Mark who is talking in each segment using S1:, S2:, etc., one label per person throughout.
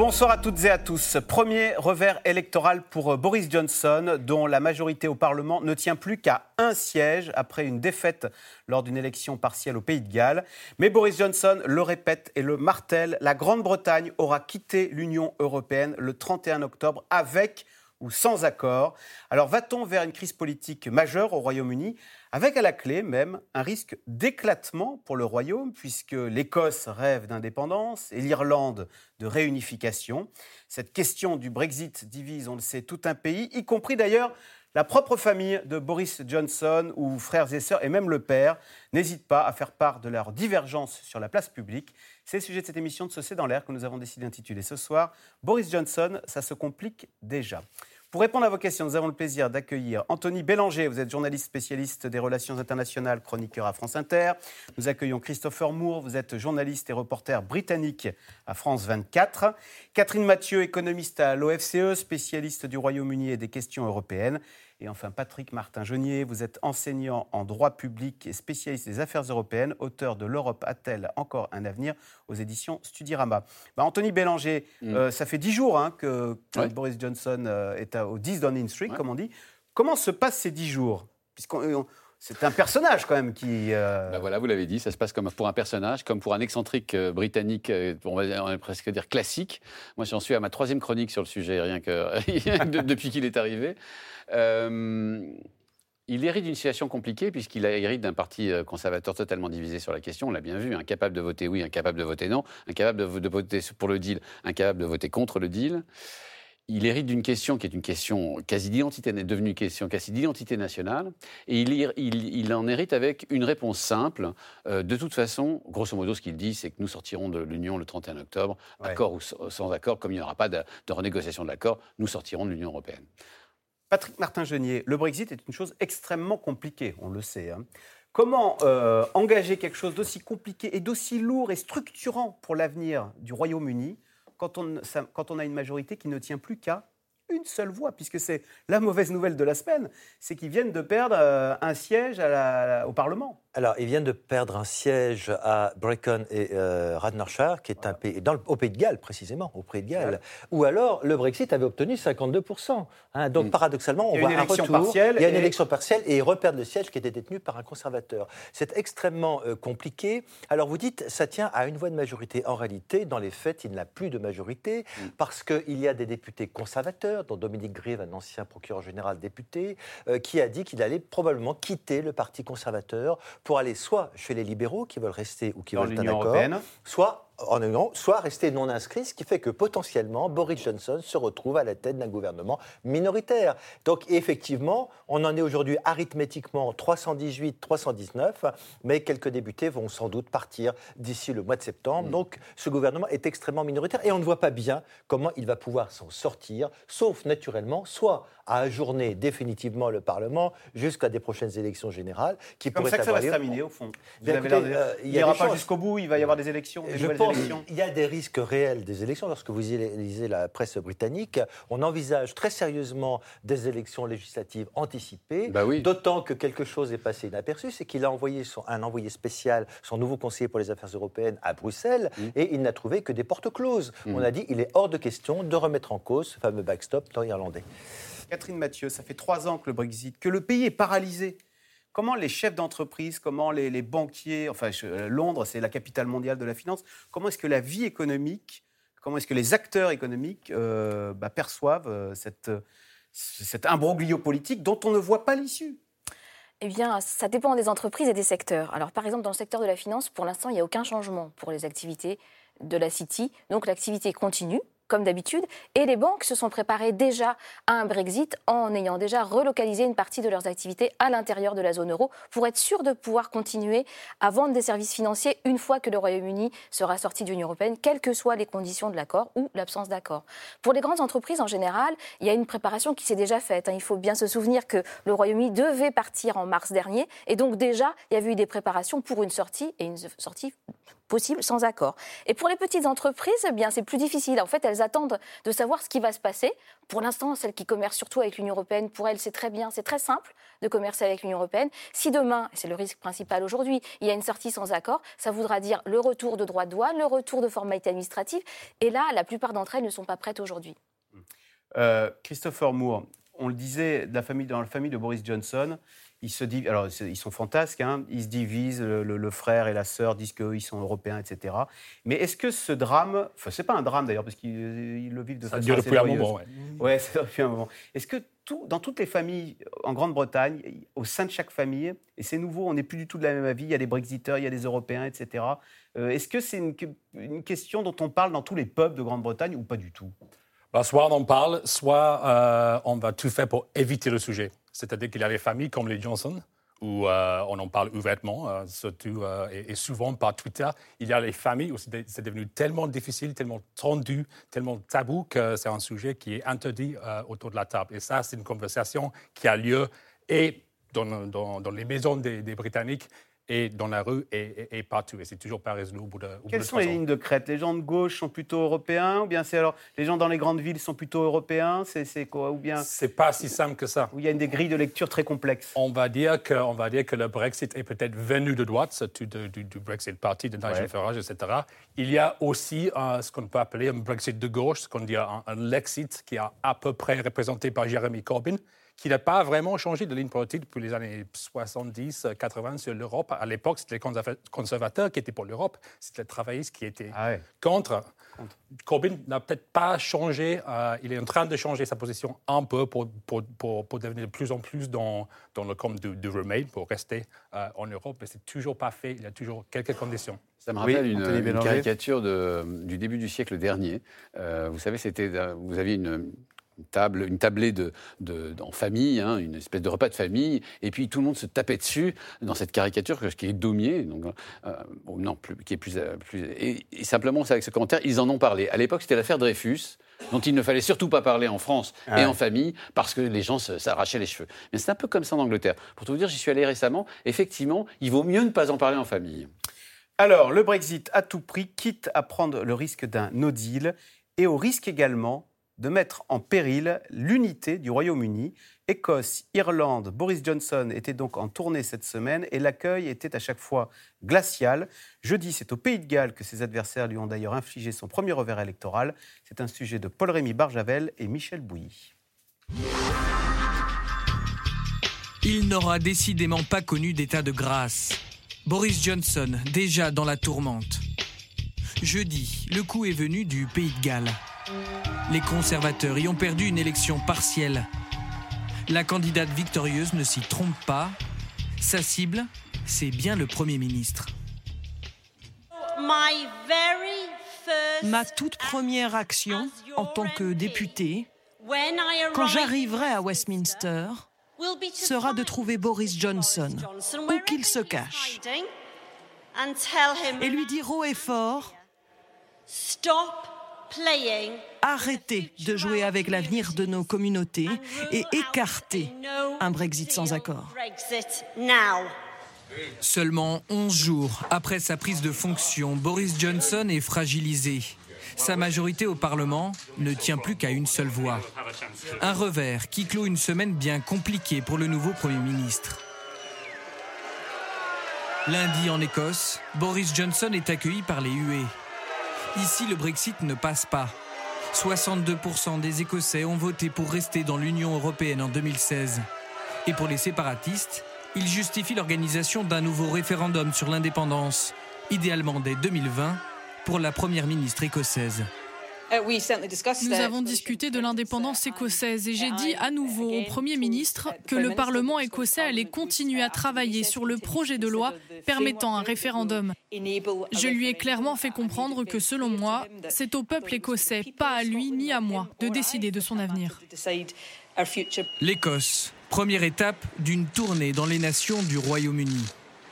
S1: Bonsoir à toutes et à tous. Premier revers électoral pour Boris Johnson, dont la majorité au Parlement ne tient plus qu'à un siège après une défaite lors d'une élection partielle au Pays de Galles. Mais Boris Johnson le répète et le martèle, la Grande-Bretagne aura quitté l'Union européenne le 31 octobre avec ou sans accord. Alors va-t-on vers une crise politique majeure au Royaume-Uni, avec à la clé même un risque d'éclatement pour le Royaume, puisque l'Écosse rêve d'indépendance et l'Irlande de réunification. Cette question du Brexit divise, on le sait, tout un pays, y compris d'ailleurs la propre famille de Boris Johnson, où frères et sœurs, et même le père, n'hésitent pas à faire part de leurs divergences sur la place publique. C'est le sujet de cette émission de C'est dans l'air que nous avons décidé d'intituler ce soir « Boris Johnson, ça se complique déjà ». Pour répondre à vos questions, nous avons le plaisir d'accueillir Anthony Bélanger. Vous êtes journaliste spécialiste des relations internationales, chroniqueur à France Inter. Nous accueillons Christopher Moore. Vous êtes journaliste et reporter britannique à France 24. Catherine Mathieu, économiste à l'OFCE, spécialiste du Royaume-Uni et des questions européennes. Et enfin, Patrick Martin-Genier, vous êtes enseignant en droit public et spécialiste des affaires européennes, auteur de L'Europe a-t-elle encore un avenir aux éditions Studirama. Anthony Bélanger, ça fait 10 jours que Boris Johnson est au 10 Downing Street, comme on dit. Comment se passent ces 10 jours ? C'est un personnage quand même qui...
S2: Voilà, vous l'avez dit, ça se passe comme pour un personnage, comme pour un excentrique britannique, on va presque dire classique. Moi, j'en suis à ma 3e chronique sur le sujet, rien que depuis qu'il est arrivé. Il hérite d'une situation compliquée puisqu'il hérite d'un parti conservateur totalement divisé sur la question, on l'a bien vu, incapable de voter oui, incapable de voter non, incapable de voter pour le deal, incapable de voter contre le deal. Il hérite d'une question qui est une question quasi d'identité, devenue une question quasi d'identité nationale, et il en hérite avec une réponse simple. De toute façon, grosso modo, ce qu'il dit, c'est que nous sortirons de l'Union le 31 octobre, accord ou sans accord, comme il n'y aura pas de renégociation de l'accord, nous sortirons de l'Union européenne.
S1: Patrick Martin-Genier, le Brexit est une chose extrêmement compliquée, on le sait. Comment engager quelque chose d'aussi compliqué et d'aussi lourd et structurant pour l'avenir du Royaume-Uni quand on a une majorité qui ne tient plus qu'à une seule voix, puisque c'est la mauvaise nouvelle de la semaine, c'est qu'ils viennent de perdre un siège au Parlement.
S3: Alors, ils viennent de perdre un siège à Brecon et Radnorshire, qui est un pays, au Pays de Galles, précisément, au Pays de Galles, où alors le Brexit avait obtenu 52%. Donc, paradoxalement, on voit un retour. Il y a une élection partielle et ils reperdent le siège qui était détenu par un conservateur. C'est extrêmement compliqué. Alors, vous dites, ça tient à une voix de majorité. En réalité, dans les faits, il n'a plus de majorité parce qu'il y a des députés conservateurs, dont Dominic Grieve, un ancien procureur général député, qui a dit qu'il allait probablement quitter le Parti conservateur pour aller soit chez les libéraux qui veulent rester ou qui veulent un accord, soit rester non inscrits, ce qui fait que potentiellement Boris Johnson se retrouve à la tête d'un gouvernement minoritaire. Donc effectivement, on en est aujourd'hui arithmétiquement 318, 319, mais quelques députés vont sans doute partir d'ici le mois de septembre. Donc ce gouvernement est extrêmement minoritaire et on ne voit pas bien comment il va pouvoir s'en sortir, sauf naturellement soit à ajourner définitivement le Parlement jusqu'à des prochaines élections générales qui pourraient avoir lieu.
S1: Comme ça que ça va se terminer au fond. Il n'y aura pas jusqu'au bout, il va y avoir des élections, des nouvelles élections.
S3: Il y a des risques réels des élections. Lorsque vous lisez la presse britannique, on envisage très sérieusement des élections législatives anticipées, d'autant que quelque chose est passé inaperçu, c'est qu'il a envoyé un envoyé spécial, son nouveau conseiller pour les affaires européennes à Bruxelles, et il n'a trouvé que des portes closes. On a dit qu'il est hors de question de remettre en cause ce fameux backstop irlandais.
S1: Catherine Mathieu, ça fait 3 ans que le Brexit, que le pays est paralysé. Comment les chefs d'entreprise, comment les banquiers, Londres, c'est la capitale mondiale de la finance, comment est-ce que la vie économique, comment est-ce que les acteurs économiques perçoivent cet imbroglio politique dont on ne voit pas l'issue ?
S4: Eh bien, ça dépend des entreprises et des secteurs. Alors, par exemple, dans le secteur de la finance, pour l'instant, il n'y a aucun changement pour les activités de la City. Donc, l'activité continue, comme d'habitude, et les banques se sont préparées déjà à un Brexit en ayant déjà relocalisé une partie de leurs activités à l'intérieur de la zone euro pour être sûr de pouvoir continuer à vendre des services financiers une fois que le Royaume-Uni sera sorti de l'Union européenne, quelles que soient les conditions de l'accord ou l'absence d'accord. Pour les grandes entreprises, en général, il y a une préparation qui s'est déjà faite. Il faut bien se souvenir que le Royaume-Uni devait partir en mars dernier, et donc déjà, il y avait eu des préparations pour une sortie, et une sortie possible sans accord. Et pour les petites entreprises, eh bien, c'est plus difficile. En fait, elles attendent de savoir ce qui va se passer. Pour l'instant, celles qui commercent surtout avec l'Union européenne, pour elles, c'est très bien, c'est très simple de commercer avec l'Union européenne. Si demain, et c'est le risque principal aujourd'hui, il y a une sortie sans accord, ça voudra dire le retour de droits de douane, le retour de formalités administratives. Et là, la plupart d'entre elles ne sont pas prêtes aujourd'hui.
S1: Christopher Moore, on le disait, dans la famille de Boris Johnson, ils sont fantasques, hein, ils se divisent, le frère et la sœur disent qu'ils sont européens, etc. Mais est-ce que ce drame, enfin c'est pas un drame d'ailleurs, parce qu'ils le vivent de façon assez joyeuse. Ouais, ça dure depuis un moment. Est-ce que dans toutes les familles en Grande-Bretagne, au sein de chaque famille, et c'est nouveau, on n'est plus du tout de la même avis, il y a des Brexiteurs, il y a des Européens, etc. Est-ce que c'est une question dont on parle dans tous les pubs de Grande-Bretagne ou pas du tout ?
S5: Soit on en parle, soit on va tout faire pour éviter le sujet. C'est-à-dire qu'il y a des familles comme les Johnson, où on en parle ouvertement, surtout et souvent par Twitter. Il y a les familles où c'est devenu tellement difficile, tellement tendu, tellement tabou que c'est un sujet qui est interdit autour de la table. Et ça, c'est une conversation qui a lieu et dans les maisons des Britanniques, et dans la rue et partout. Et c'est toujours pas résolu au bout de 3 ans.
S1: Quelles sont les lignes de crête ? Les gens de gauche sont plutôt européens, ou bien c'est alors les gens dans les grandes villes sont plutôt européens ? C'est quoi ? Ou bien
S5: c'est pas si simple que ça.
S1: Ou il y a des grilles de lecture très complexes.
S5: On va dire que le Brexit est peut-être venu de droite, surtout du Brexit Party de Nigel Farage, etc. Il y a aussi ce qu'on peut appeler un Brexit de gauche, ce qu'on dit un Lexit, qui est à peu près représenté par Jeremy Corbyn, qui n'a pas vraiment changé de ligne politique depuis les années 70-80 sur l'Europe. À l'époque, c'était les conservateurs qui étaient pour l'Europe, c'était les travaillistes qui étaient contre. Corbyn n'a peut-être pas changé, il est en train de changer sa position un peu pour devenir de plus en plus dans le camp du Remain, pour rester en Europe, mais c'est toujours pas fait, il y a toujours quelques conditions.
S2: Ça me rappelle une caricature du début du siècle dernier. Vous savez, vous aviez une tablée en famille, hein, une espèce de repas de famille, et puis tout le monde se tapait dessus dans cette caricature qui est Daumier, donc, qui est plus et simplement c'est avec ce commentaire, ils en ont parlé. À l'époque, c'était l'affaire Dreyfus, dont il ne fallait surtout pas parler en France et en famille, parce que les gens s'arrachaient les cheveux. Mais c'est un peu comme ça en Angleterre. Pour tout vous dire, j'y suis allé récemment, effectivement, il vaut mieux ne pas en parler en famille.
S1: Alors, le Brexit à tout prix, quitte à prendre le risque d'un no deal, et au risque également de mettre en péril l'unité du Royaume-Uni. Écosse, Irlande, Boris Johnson était donc en tournée cette semaine et l'accueil était à chaque fois glacial. Jeudi, c'est au Pays de Galles que ses adversaires lui ont d'ailleurs infligé son premier revers électoral. C'est un sujet de Paul-Rémy Barjavel et Michel Bouilly.
S6: Il n'aura décidément pas connu d'état de grâce. Boris Johnson, déjà dans la tourmente. Jeudi, le coup est venu du Pays de Galles. Les conservateurs y ont perdu une élection partielle. La candidate victorieuse ne s'y trompe pas. Sa cible, c'est bien le Premier ministre.
S7: Ma toute première action en tant que députée, quand j'arriverai à Westminster, sera de trouver Boris Johnson, où qu'il se cache, et lui dire haut et fort: arrêtez de jouer avec l'avenir de nos communautés et écartez un Brexit sans accord.
S6: Seulement 11 jours après sa prise de fonction, Boris Johnson est fragilisé. Sa majorité au Parlement ne tient plus qu'à une seule voix. Un revers qui clôt une semaine bien compliquée pour le nouveau Premier ministre. Lundi en Écosse, Boris Johnson est accueilli par les huées. Ici, le Brexit ne passe pas. 62% des Écossais ont voté pour rester dans l'Union européenne en 2016. Et pour les séparatistes, ils justifient l'organisation d'un nouveau référendum sur l'indépendance, idéalement dès 2020, pour la première ministre écossaise.
S8: Nous avons discuté de l'indépendance écossaise et j'ai dit à nouveau au Premier ministre que le Parlement écossais allait continuer à travailler sur le projet de loi permettant un référendum. Je lui ai clairement fait comprendre que, selon moi, c'est au peuple écossais, pas à lui ni à moi, de décider de son avenir.
S6: L'Écosse, première étape d'une tournée dans les nations du Royaume-Uni.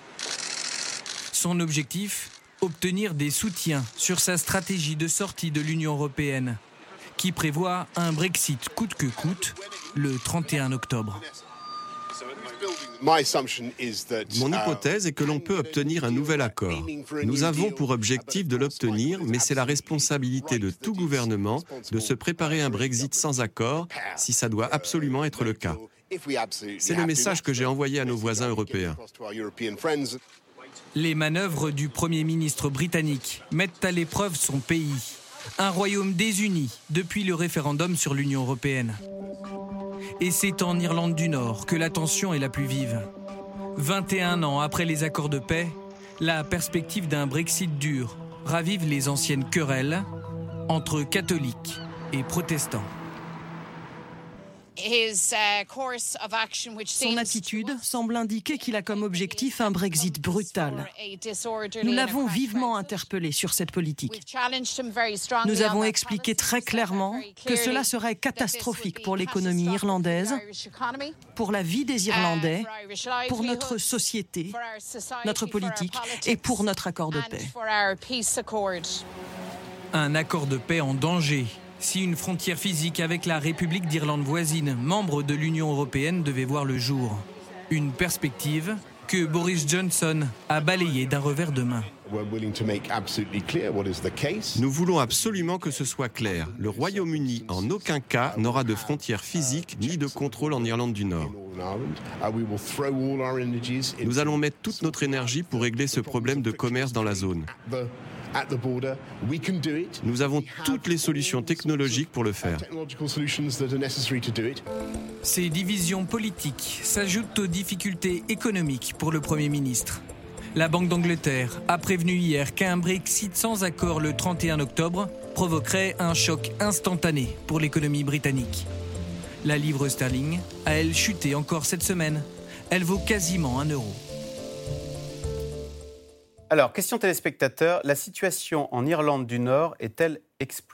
S6: Son objectif ? Obtenir des soutiens sur sa stratégie de sortie de l'Union européenne, qui prévoit un Brexit coûte que coûte le 31 octobre.
S9: Mon hypothèse est que l'on peut obtenir un nouvel accord. Nous avons pour objectif de l'obtenir, mais c'est la responsabilité de tout gouvernement de se préparer à un Brexit sans accord, si ça doit absolument être le cas. C'est le message que j'ai envoyé à nos voisins européens.
S6: Les manœuvres du Premier ministre britannique mettent à l'épreuve son pays. Un royaume désuni depuis le référendum sur l'Union européenne. Et c'est en Irlande du Nord que la tension est la plus vive. 21 ans après les accords de paix, la perspective d'un Brexit dur ravive les anciennes querelles entre catholiques et protestants.
S7: Son attitude semble indiquer qu'il a comme objectif un Brexit brutal. Nous l'avons vivement interpellé sur cette politique. Nous avons expliqué très clairement que cela serait catastrophique pour l'économie irlandaise, pour la vie des Irlandais, pour notre société, notre politique et pour notre accord de paix.
S6: Un accord de paix en danger si une frontière physique avec la République d'Irlande voisine, membre de l'Union européenne, devait voir le jour. Une perspective que Boris Johnson a balayée d'un revers de main.
S9: Nous voulons absolument que ce soit clair. Le Royaume-Uni, en aucun cas, n'aura de frontières physiques ni de contrôle en Irlande du Nord. Nous allons mettre toute notre énergie pour régler ce problème de commerce dans la zone. Nous avons toutes les solutions technologiques pour le faire.
S6: Ces divisions politiques s'ajoutent aux difficultés économiques pour le Premier ministre. La Banque d'Angleterre a prévenu hier qu'un Brexit sans accord le 31 octobre provoquerait un choc instantané pour l'économie britannique. La livre sterling a, elle, chuté encore cette semaine. Elle vaut quasiment 1 euro.
S1: Alors, question téléspectateur, la situation en Irlande du Nord est-elle explosive ?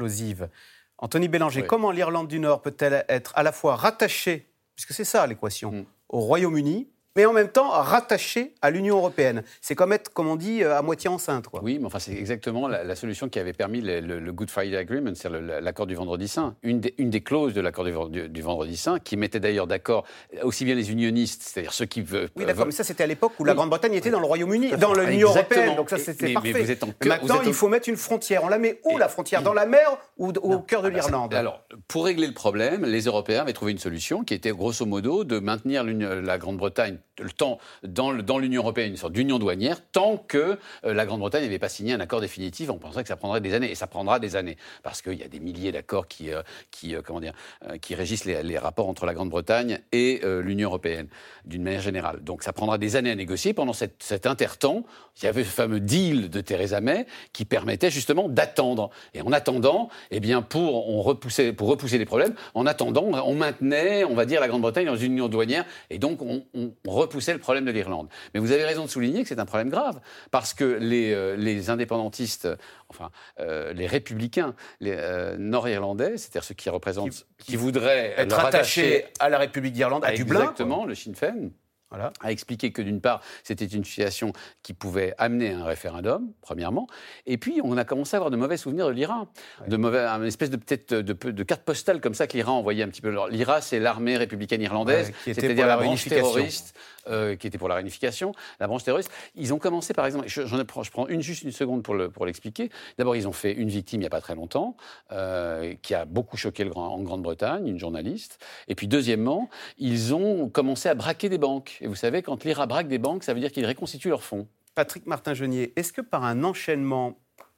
S1: Anthony Bélanger, comment l'Irlande du Nord peut-elle être à la fois rattachée, puisque c'est ça l'équation, au Royaume-Uni, mais en même temps rattachée à l'Union européenne. C'est comme être, comme on dit, à moitié enceinte, quoi.
S2: Oui, mais enfin, c'est exactement la solution qui avait permis le Good Friday Agreement, c'est-à-dire l'accord du Vendredi Saint. Une des clauses de l'accord du Vendredi Saint, qui mettait d'ailleurs d'accord aussi bien les unionistes, c'est-à-dire ceux qui veulent...
S1: Oui, d'accord, mais ça, c'était à l'époque où la Grande-Bretagne était dans le Royaume-Uni, dans l'Union européenne, donc ça, c'était parfait. Mais maintenant, il faut mettre une frontière. On la met où, la frontière ? Dans la mer ou au cœur de l'Irlande ?
S2: Alors, pour régler le problème, les Européens avaient trouvé une solution qui était grosso modo de maintenir la Grande-Bretagne le temps dans l'Union européenne, une sorte d'union douanière, tant que la Grande-Bretagne n'avait pas signé un accord définitif. On pensait que ça prendrait des années, et ça prendra des années, parce qu'il y a des milliers d'accords qui régissent les rapports entre la Grande-Bretagne et l'Union européenne, d'une manière générale. Donc ça prendra des années à négocier. Pendant cet intertemps, il y avait ce fameux deal de Theresa May qui permettait justement d'attendre. Et en attendant, eh bien, pour repousser les problèmes, en attendant, on maintenait, on va dire, la Grande-Bretagne dans une union douanière, et donc on repoussait le problème de l'Irlande. Mais vous avez raison de souligner que c'est un problème grave, parce que les indépendantistes, les républicains, les nord-irlandais, c'est-à-dire ceux qui représentent, qui voudraient
S1: être rattachés à la République d'Irlande, à Dublin.
S2: Exactement, le Sinn Féin. Voilà. A expliqué que d'une part, c'était une situation qui pouvait amener à un référendum, premièrement, et puis on a commencé à avoir de mauvais souvenirs de l'IRA, une espèce de carte postale comme ça que l'IRA envoyait un petit peu. L'IRA, c'est l'armée républicaine irlandaise, c'est-à-dire la branche terroriste, qui était pour la réunification, la branche terroriste. Ils ont commencé, par exemple, je prends juste une seconde pour l'expliquer. D'abord, ils ont fait une victime il n'y a pas très longtemps, qui a beaucoup choqué en Grande-Bretagne, une journaliste. Et puis deuxièmement, ils ont commencé à braquer des banques. Et vous savez, quand l'IRA braque des banques, ça veut dire qu'ils reconstituent leurs fonds.
S1: Patrick Martin-Genier, est-ce que par un enchaînement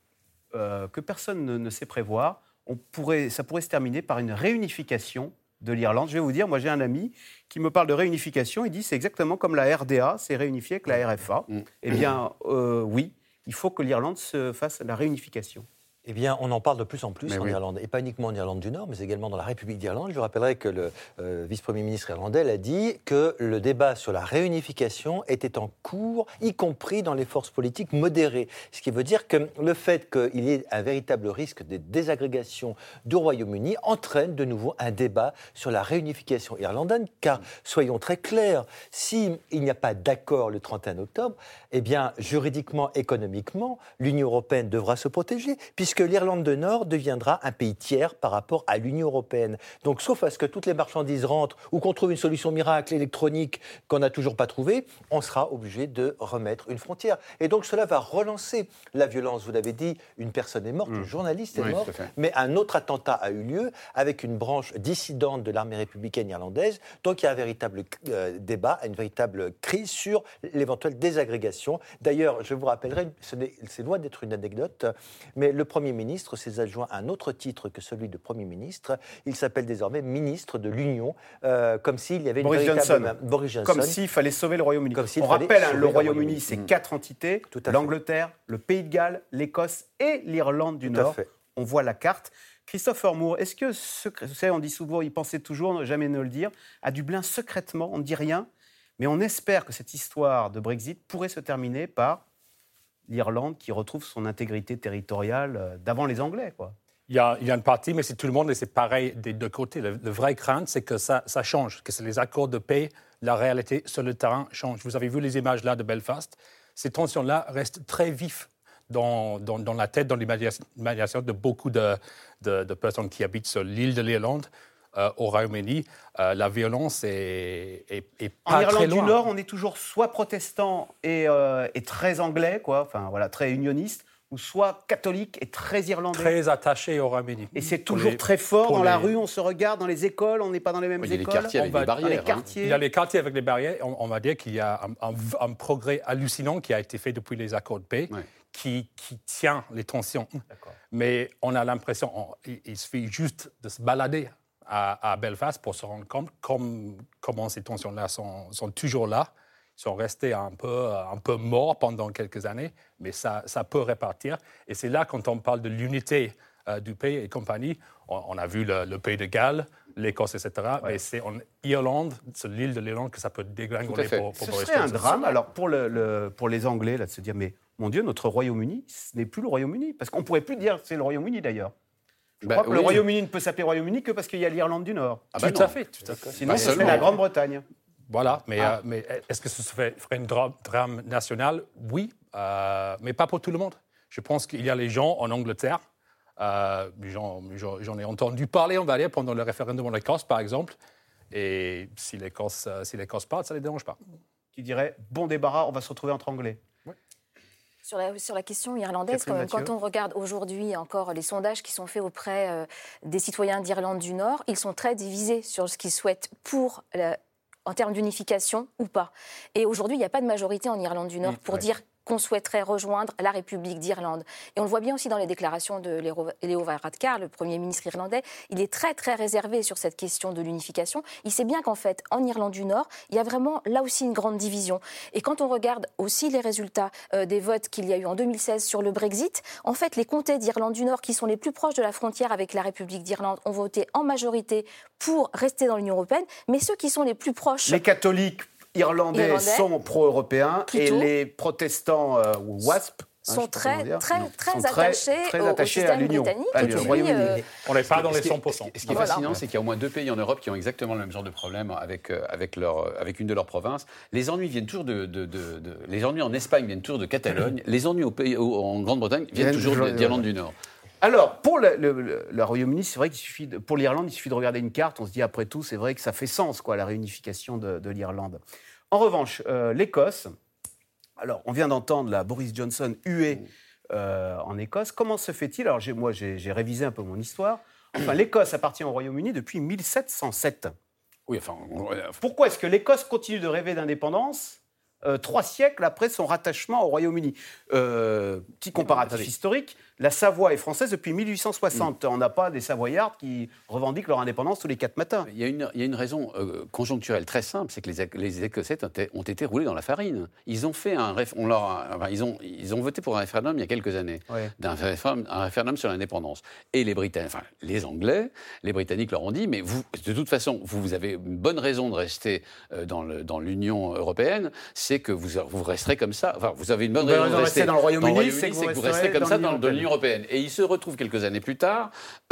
S1: que personne ne sait prévoir, ça pourrait se terminer par une réunification de l'Irlande ? Je vais vous dire, moi j'ai un ami qui me parle de réunification, il dit c'est exactement comme la RDA, c'est réunifié avec la RFA. Eh bien, oui, il faut que l'Irlande se fasse la réunification.
S3: Eh bien, on en parle de plus en plus Irlande, et pas uniquement en Irlande du Nord, mais également dans la République d'Irlande. Je rappellerai que le vice-premier ministre irlandais a dit que le débat sur la réunification était en cours, y compris dans les forces politiques modérées. Ce qui veut dire que le fait qu'il y ait un véritable risque de désagrégation du Royaume-Uni entraîne de nouveau un débat sur la réunification irlandaise, car, soyons très clairs, s'il n'y a pas d'accord le 31 octobre, eh bien, juridiquement, économiquement, l'Union européenne devra se protéger, puisque puisque l'Irlande du Nord deviendra un pays tiers par rapport à l'Union européenne. Donc, sauf à ce que toutes les marchandises rentrent ou qu'on trouve une solution miracle électronique qu'on n'a toujours pas trouvée, on sera obligé de remettre une frontière. Et donc, cela va relancer la violence. Vous l'avez dit, une personne est morte, une journaliste est morte, mais un autre attentat a eu lieu avec une branche dissidente de l'armée républicaine irlandaise. Donc, il y a un véritable débat, une véritable crise sur l'éventuelle désagrégation. D'ailleurs, je vous rappellerai, c'est loin d'être une anecdote, mais le Premier ministre s'est adjoint un autre titre que celui de Premier ministre. Il s'appelle désormais ministre de l'Union, comme s'il y avait une véritable...
S1: Boris Johnson. Comme s'il fallait sauver le Royaume-Uni. On rappelle, le Royaume-Uni, c'est 4 entités, l'Angleterre, le Pays de Galles, l'Écosse et l'Irlande du Nord. On voit la carte. Christopher Moore, est-ce que, vous savez, on dit souvent, il pensait toujours, jamais ne le dire, à Dublin secrètement, on ne dit rien, mais on espère que cette histoire de Brexit pourrait se terminer par l'Irlande qui retrouve son intégrité territoriale d'avant les Anglais, quoi.
S5: Il y a une partie, mais c'est tout le monde et c'est pareil des deux côtés. Le vrai crainte, c'est que ça change, que c'est les accords de paix, la réalité sur le terrain change. Vous avez vu les images là de Belfast. Ces tensions-là restent très vives dans la tête, dans l'imagination de beaucoup de personnes qui habitent sur l'île de l'Irlande. Au Royaume-Uni, la violence est pas très loin.
S1: En Irlande du Nord, on est toujours soit protestant et très anglais, quoi, enfin voilà, très unioniste, ou soit catholique et très irlandais.
S5: Très attaché au Royaume-Uni.
S1: Et c'est toujours très fort dans la rue, on se regarde, dans les écoles, on n'est pas dans les mêmes écoles.
S2: Il y a les quartiers avec les barrières.
S5: Il y a les quartiers avec les barrières. On va dire qu'il y a un progrès hallucinant qui a été fait depuis les accords de paix. Qui tient les tensions. Mais on a l'impression, il suffit juste de se balader à Belfast pour se rendre compte comment ces tensions-là sont toujours là. Ils sont restés un peu morts pendant quelques années, mais ça peut repartir. Et c'est là, quand on parle de l'unité du pays et compagnie, on a vu le Pays de Galles, l'Écosse, etc. Mais c'est en Irlande, sur l'île de l'Irlande, que ça peut dégringoler pour
S1: Ce serait un drame, alors, pour les Anglais, là, de se dire, mais mon Dieu, notre Royaume-Uni, ce n'est plus le Royaume-Uni. Parce qu'on ne pourrait plus dire que c'est le Royaume-Uni, d'ailleurs. Je crois que le Royaume-Uni ne peut s'appeler Royaume-Uni que parce qu'il y a l'Irlande du Nord.
S5: Tout à fait.
S1: Sinon, ce serait la Grande-Bretagne.
S5: Voilà, mais est-ce que ce ferait un drame national? Oui, mais pas pour tout le monde. Je pense qu'il y a les gens en Angleterre, j'en ai entendu parler, on va dire, pendant le référendum en Écosse, par exemple, et si l'Écosse part, ça ne les dérange pas.
S1: Qui dirait, bon débarras, on va se retrouver entre Anglais.
S4: Sur la question irlandaise, quand on regarde aujourd'hui encore les sondages qui sont faits auprès des citoyens d'Irlande du Nord, ils sont très divisés sur ce qu'ils souhaitent en termes d'unification ou pas. Et aujourd'hui, il n'y a pas de majorité en Irlande du Nord pour dire qu'on souhaiterait rejoindre la République d'Irlande. Et on le voit bien aussi dans les déclarations de Leo Varadkar, le Premier ministre irlandais. Il est très, très réservé sur cette question de l'unification. Il sait bien qu'en fait, en Irlande du Nord, il y a vraiment là aussi une grande division. Et quand on regarde aussi les résultats des votes qu'il y a eu en 2016 sur le Brexit, en fait, les comtés d'Irlande du Nord, qui sont les plus proches de la frontière avec la République d'Irlande, ont voté en majorité pour rester dans l'Union européenne. Mais ceux qui sont les plus proches...
S1: Les catholiques irlandais sont pro-européens et les protestants WASP
S4: sont très attachés au système britannique.
S5: On n'est pas dans les 100%.
S2: Ce qui est fascinant, c'est qu'il y a au moins 2 pays en Europe qui ont exactement le même genre de problème avec une de leurs provinces. Les ennuis viennent toujours les ennuis en Espagne viennent toujours de Catalogne. Les ennuis en Grande-Bretagne viennent toujours d'Irlande du Nord.
S1: Alors, pour le Royaume-Uni, c'est vrai pour l'Irlande, il suffit de regarder une carte. On se dit, après tout, c'est vrai que ça fait sens, quoi, la réunification de l'Irlande. En revanche, l'Écosse, alors, on vient d'entendre la Boris Johnson huée en Écosse. Comment se fait-il? Alors, moi, j'ai révisé un peu mon histoire. Enfin, l'Écosse appartient au Royaume-Uni depuis 1707.
S2: Oui, enfin...
S1: Pourquoi est-ce que l'Écosse continue de rêver d'indépendance 3 siècles après son rattachement au Royaume-Uni? Petit comparatif historique, la Savoie est française depuis 1860. On n'a pas des Savoyards qui revendiquent leur indépendance tous les 4 matins.
S2: Il y a une raison conjoncturelle très simple, c'est que les Écossais ont été roulés dans la farine. Ils ont fait ils ont voté pour un référendum il y a quelques années, un référendum sur l'indépendance. Et les Anglais, les Britanniques leur ont dit, mais vous, de toute façon, vous avez une bonne raison de rester dans l'Union européenne, c'est que vous resterez comme ça. Enfin, vous avez une bonne raison de rester
S1: dans le Royaume-Uni,
S2: c'est que vous resterez comme ça dans l'Union européenne. Et ils se retrouvent quelques années plus tard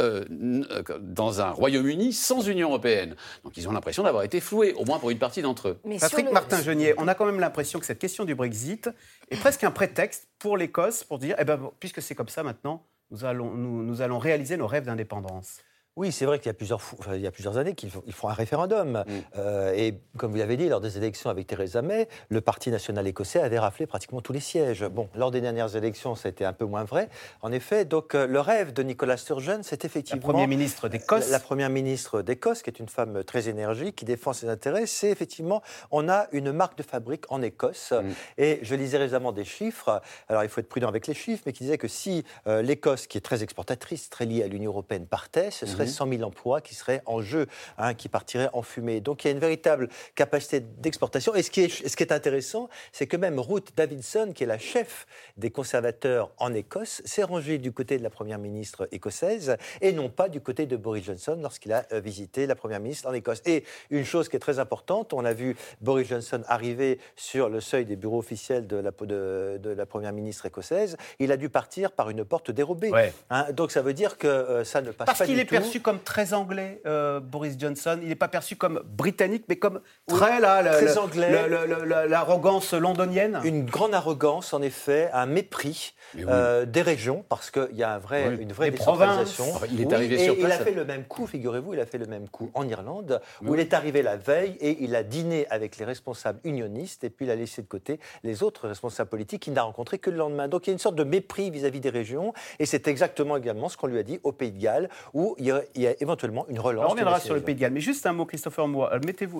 S2: dans un Royaume-Uni sans Union européenne. Donc ils ont l'impression d'avoir été floués, au moins pour une partie d'entre eux.
S1: Mais Patrick Martin-Genier, on a quand même l'impression que cette question du Brexit est presque un prétexte pour l'Écosse pour dire, puisque c'est comme ça maintenant, nous allons réaliser nos rêves d'indépendance.
S3: Oui, c'est vrai qu'il y a plusieurs années qu'ils font un référendum. Et comme vous l'avez dit, lors des élections avec Theresa May, le Parti national écossais avait raflé pratiquement tous les sièges. Bon, lors des dernières élections, ça a été un peu moins vrai. En effet, donc le rêve de Nicola Sturgeon, c'est effectivement...
S1: La première ministre d'Écosse.
S3: La première ministre d'Écosse, qui est une femme très énergique, qui défend ses intérêts. C'est effectivement, on a une marque de fabrique en Écosse. Et je lisais récemment des chiffres. Alors, il faut être prudent avec les chiffres, mais qui disaient que si l'Écosse, qui est très exportatrice, très liée à l'Union européenne, partait, ce serait 100 000 emplois qui seraient en jeu, qui partiraient en fumée. Donc il y a une véritable capacité d'exportation. Et ce qui est intéressant, c'est que même Ruth Davidson, qui est la chef des conservateurs en Écosse, s'est rangée du côté de la première ministre écossaise et non pas du côté de Boris Johnson lorsqu'il a visité la première ministre en Écosse. Et une chose qui est très importante, on a vu Boris Johnson arriver sur le seuil des bureaux officiels de la première ministre écossaise. Il a dû partir par une porte dérobée. Donc ça veut dire que ça ne passe pas du tout.
S1: Parce qu'il est perçu comme très anglais, Boris Johnson. Il n'est pas perçu comme britannique, mais comme très
S3: anglais.
S1: L'arrogance londonienne.
S3: Une grande arrogance, en effet, un mépris des régions, parce qu'il y a une vraie décentralisation.
S2: Il est arrivé sur place.
S3: Il a fait le même coup, figurez-vous, il a fait le même coup en Irlande, où il est arrivé la veille et il a dîné avec les responsables unionistes, et puis il a laissé de côté les autres responsables politiques qu'il n'a rencontrés que le lendemain. Donc il y a une sorte de mépris vis-à-vis des régions, et c'est exactement également ce qu'on lui a dit au Pays de Galles, où il y a éventuellement une relance.
S1: Alors on reviendra sur le Pays de Galles, mais juste un mot, Christopher Moore. Mettez-vous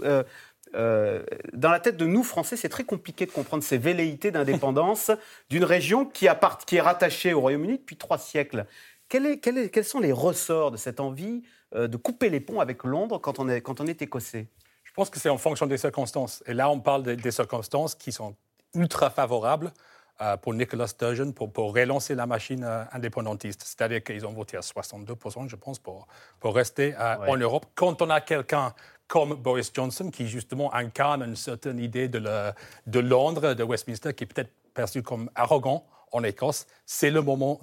S1: dans la tête de nous, Français, c'est très compliqué de comprendre ces velléités d'indépendance d'une région qui est rattachée au Royaume-Uni depuis 3 siècles. Quels sont les ressorts de cette envie de couper les ponts avec Londres quand on est écossais?
S5: Je pense que c'est en fonction des circonstances. Et là, on parle des circonstances qui sont ultra favorables pour Nicola Sturgeon pour relancer la machine indépendantiste. C'est-à-dire qu'ils ont voté à 62%, je pense, pour rester en Europe. Quand on a quelqu'un comme Boris Johnson, qui justement incarne une certaine idée de Londres, de Westminster, qui est peut-être perçu comme arrogant en Écosse, c'est le moment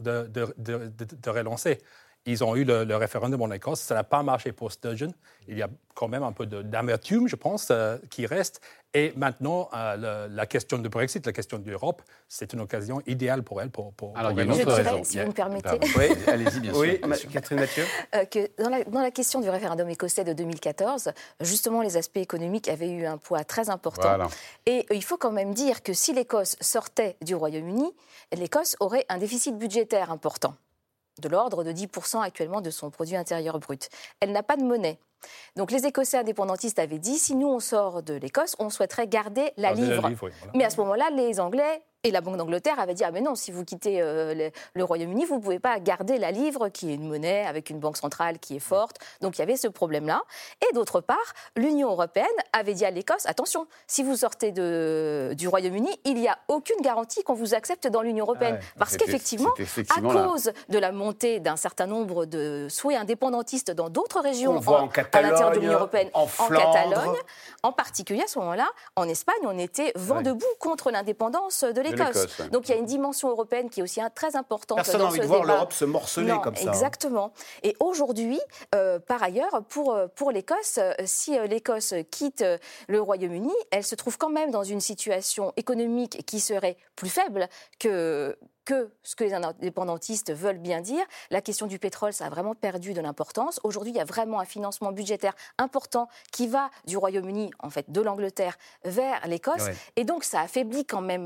S5: de relancer. Ils ont eu le référendum en Écosse, ça n'a pas marché pour Sturgeon. Il y a quand même un peu d'amertume, je pense, qui reste. Et maintenant, la question du Brexit, la question de l'Europe, c'est une occasion idéale pour elle.
S2: Alors, il y a une autre raison.
S4: Si vous me permettez.
S2: Oui, allez-y, bien sûr.
S1: Oui, Catherine Mathieu.
S4: Dans la question du référendum écossais de 2014, justement, les aspects économiques avaient eu un poids très important. Voilà. Et il faut quand même dire que si l'Écosse sortait du Royaume-Uni, l'Écosse aurait un déficit budgétaire important, de l'ordre de 10% actuellement de son produit intérieur brut. Elle n'a pas de monnaie. Donc les Écossais indépendantistes avaient dit, si nous on sort de l'Écosse, on souhaiterait garder la livre. Oui, voilà. Mais à ce moment-là, les Anglais et la Banque d'Angleterre avaient dit, ah mais non, si vous quittez le Royaume-Uni, vous ne pouvez pas garder la livre, qui est une monnaie avec une banque centrale qui est forte. Donc il y avait ce problème-là. Et d'autre part, l'Union européenne avait dit à l'Écosse, attention, si vous sortez du Royaume-Uni, il n'y a aucune garantie qu'on vous accepte dans l'Union européenne. Parce qu'effectivement, à cause de la montée d'un certain nombre de souhaits indépendantistes dans d'autres régions à l'intérieur de l'Union européenne, en Catalogne, en particulier à ce moment-là, en Espagne, on était vent debout contre l'indépendance de l'Écosse. Donc il y a une dimension européenne qui est aussi très importante.
S1: Personne n'a envie de voir l'Europe se morceler comme ça.
S4: Exactement. Et aujourd'hui, par ailleurs, pour l'Écosse, si l'Écosse quitte le Royaume-Uni, elle se trouve quand même dans une situation économique qui serait plus faible que ce que les indépendantistes veulent bien dire. La question du pétrole, ça a vraiment perdu de l'importance. Aujourd'hui, il y a vraiment un financement budgétaire important qui va du Royaume-Uni, en fait, de l'Angleterre, vers l'Écosse. Ouais. Et donc, ça affaiblit quand même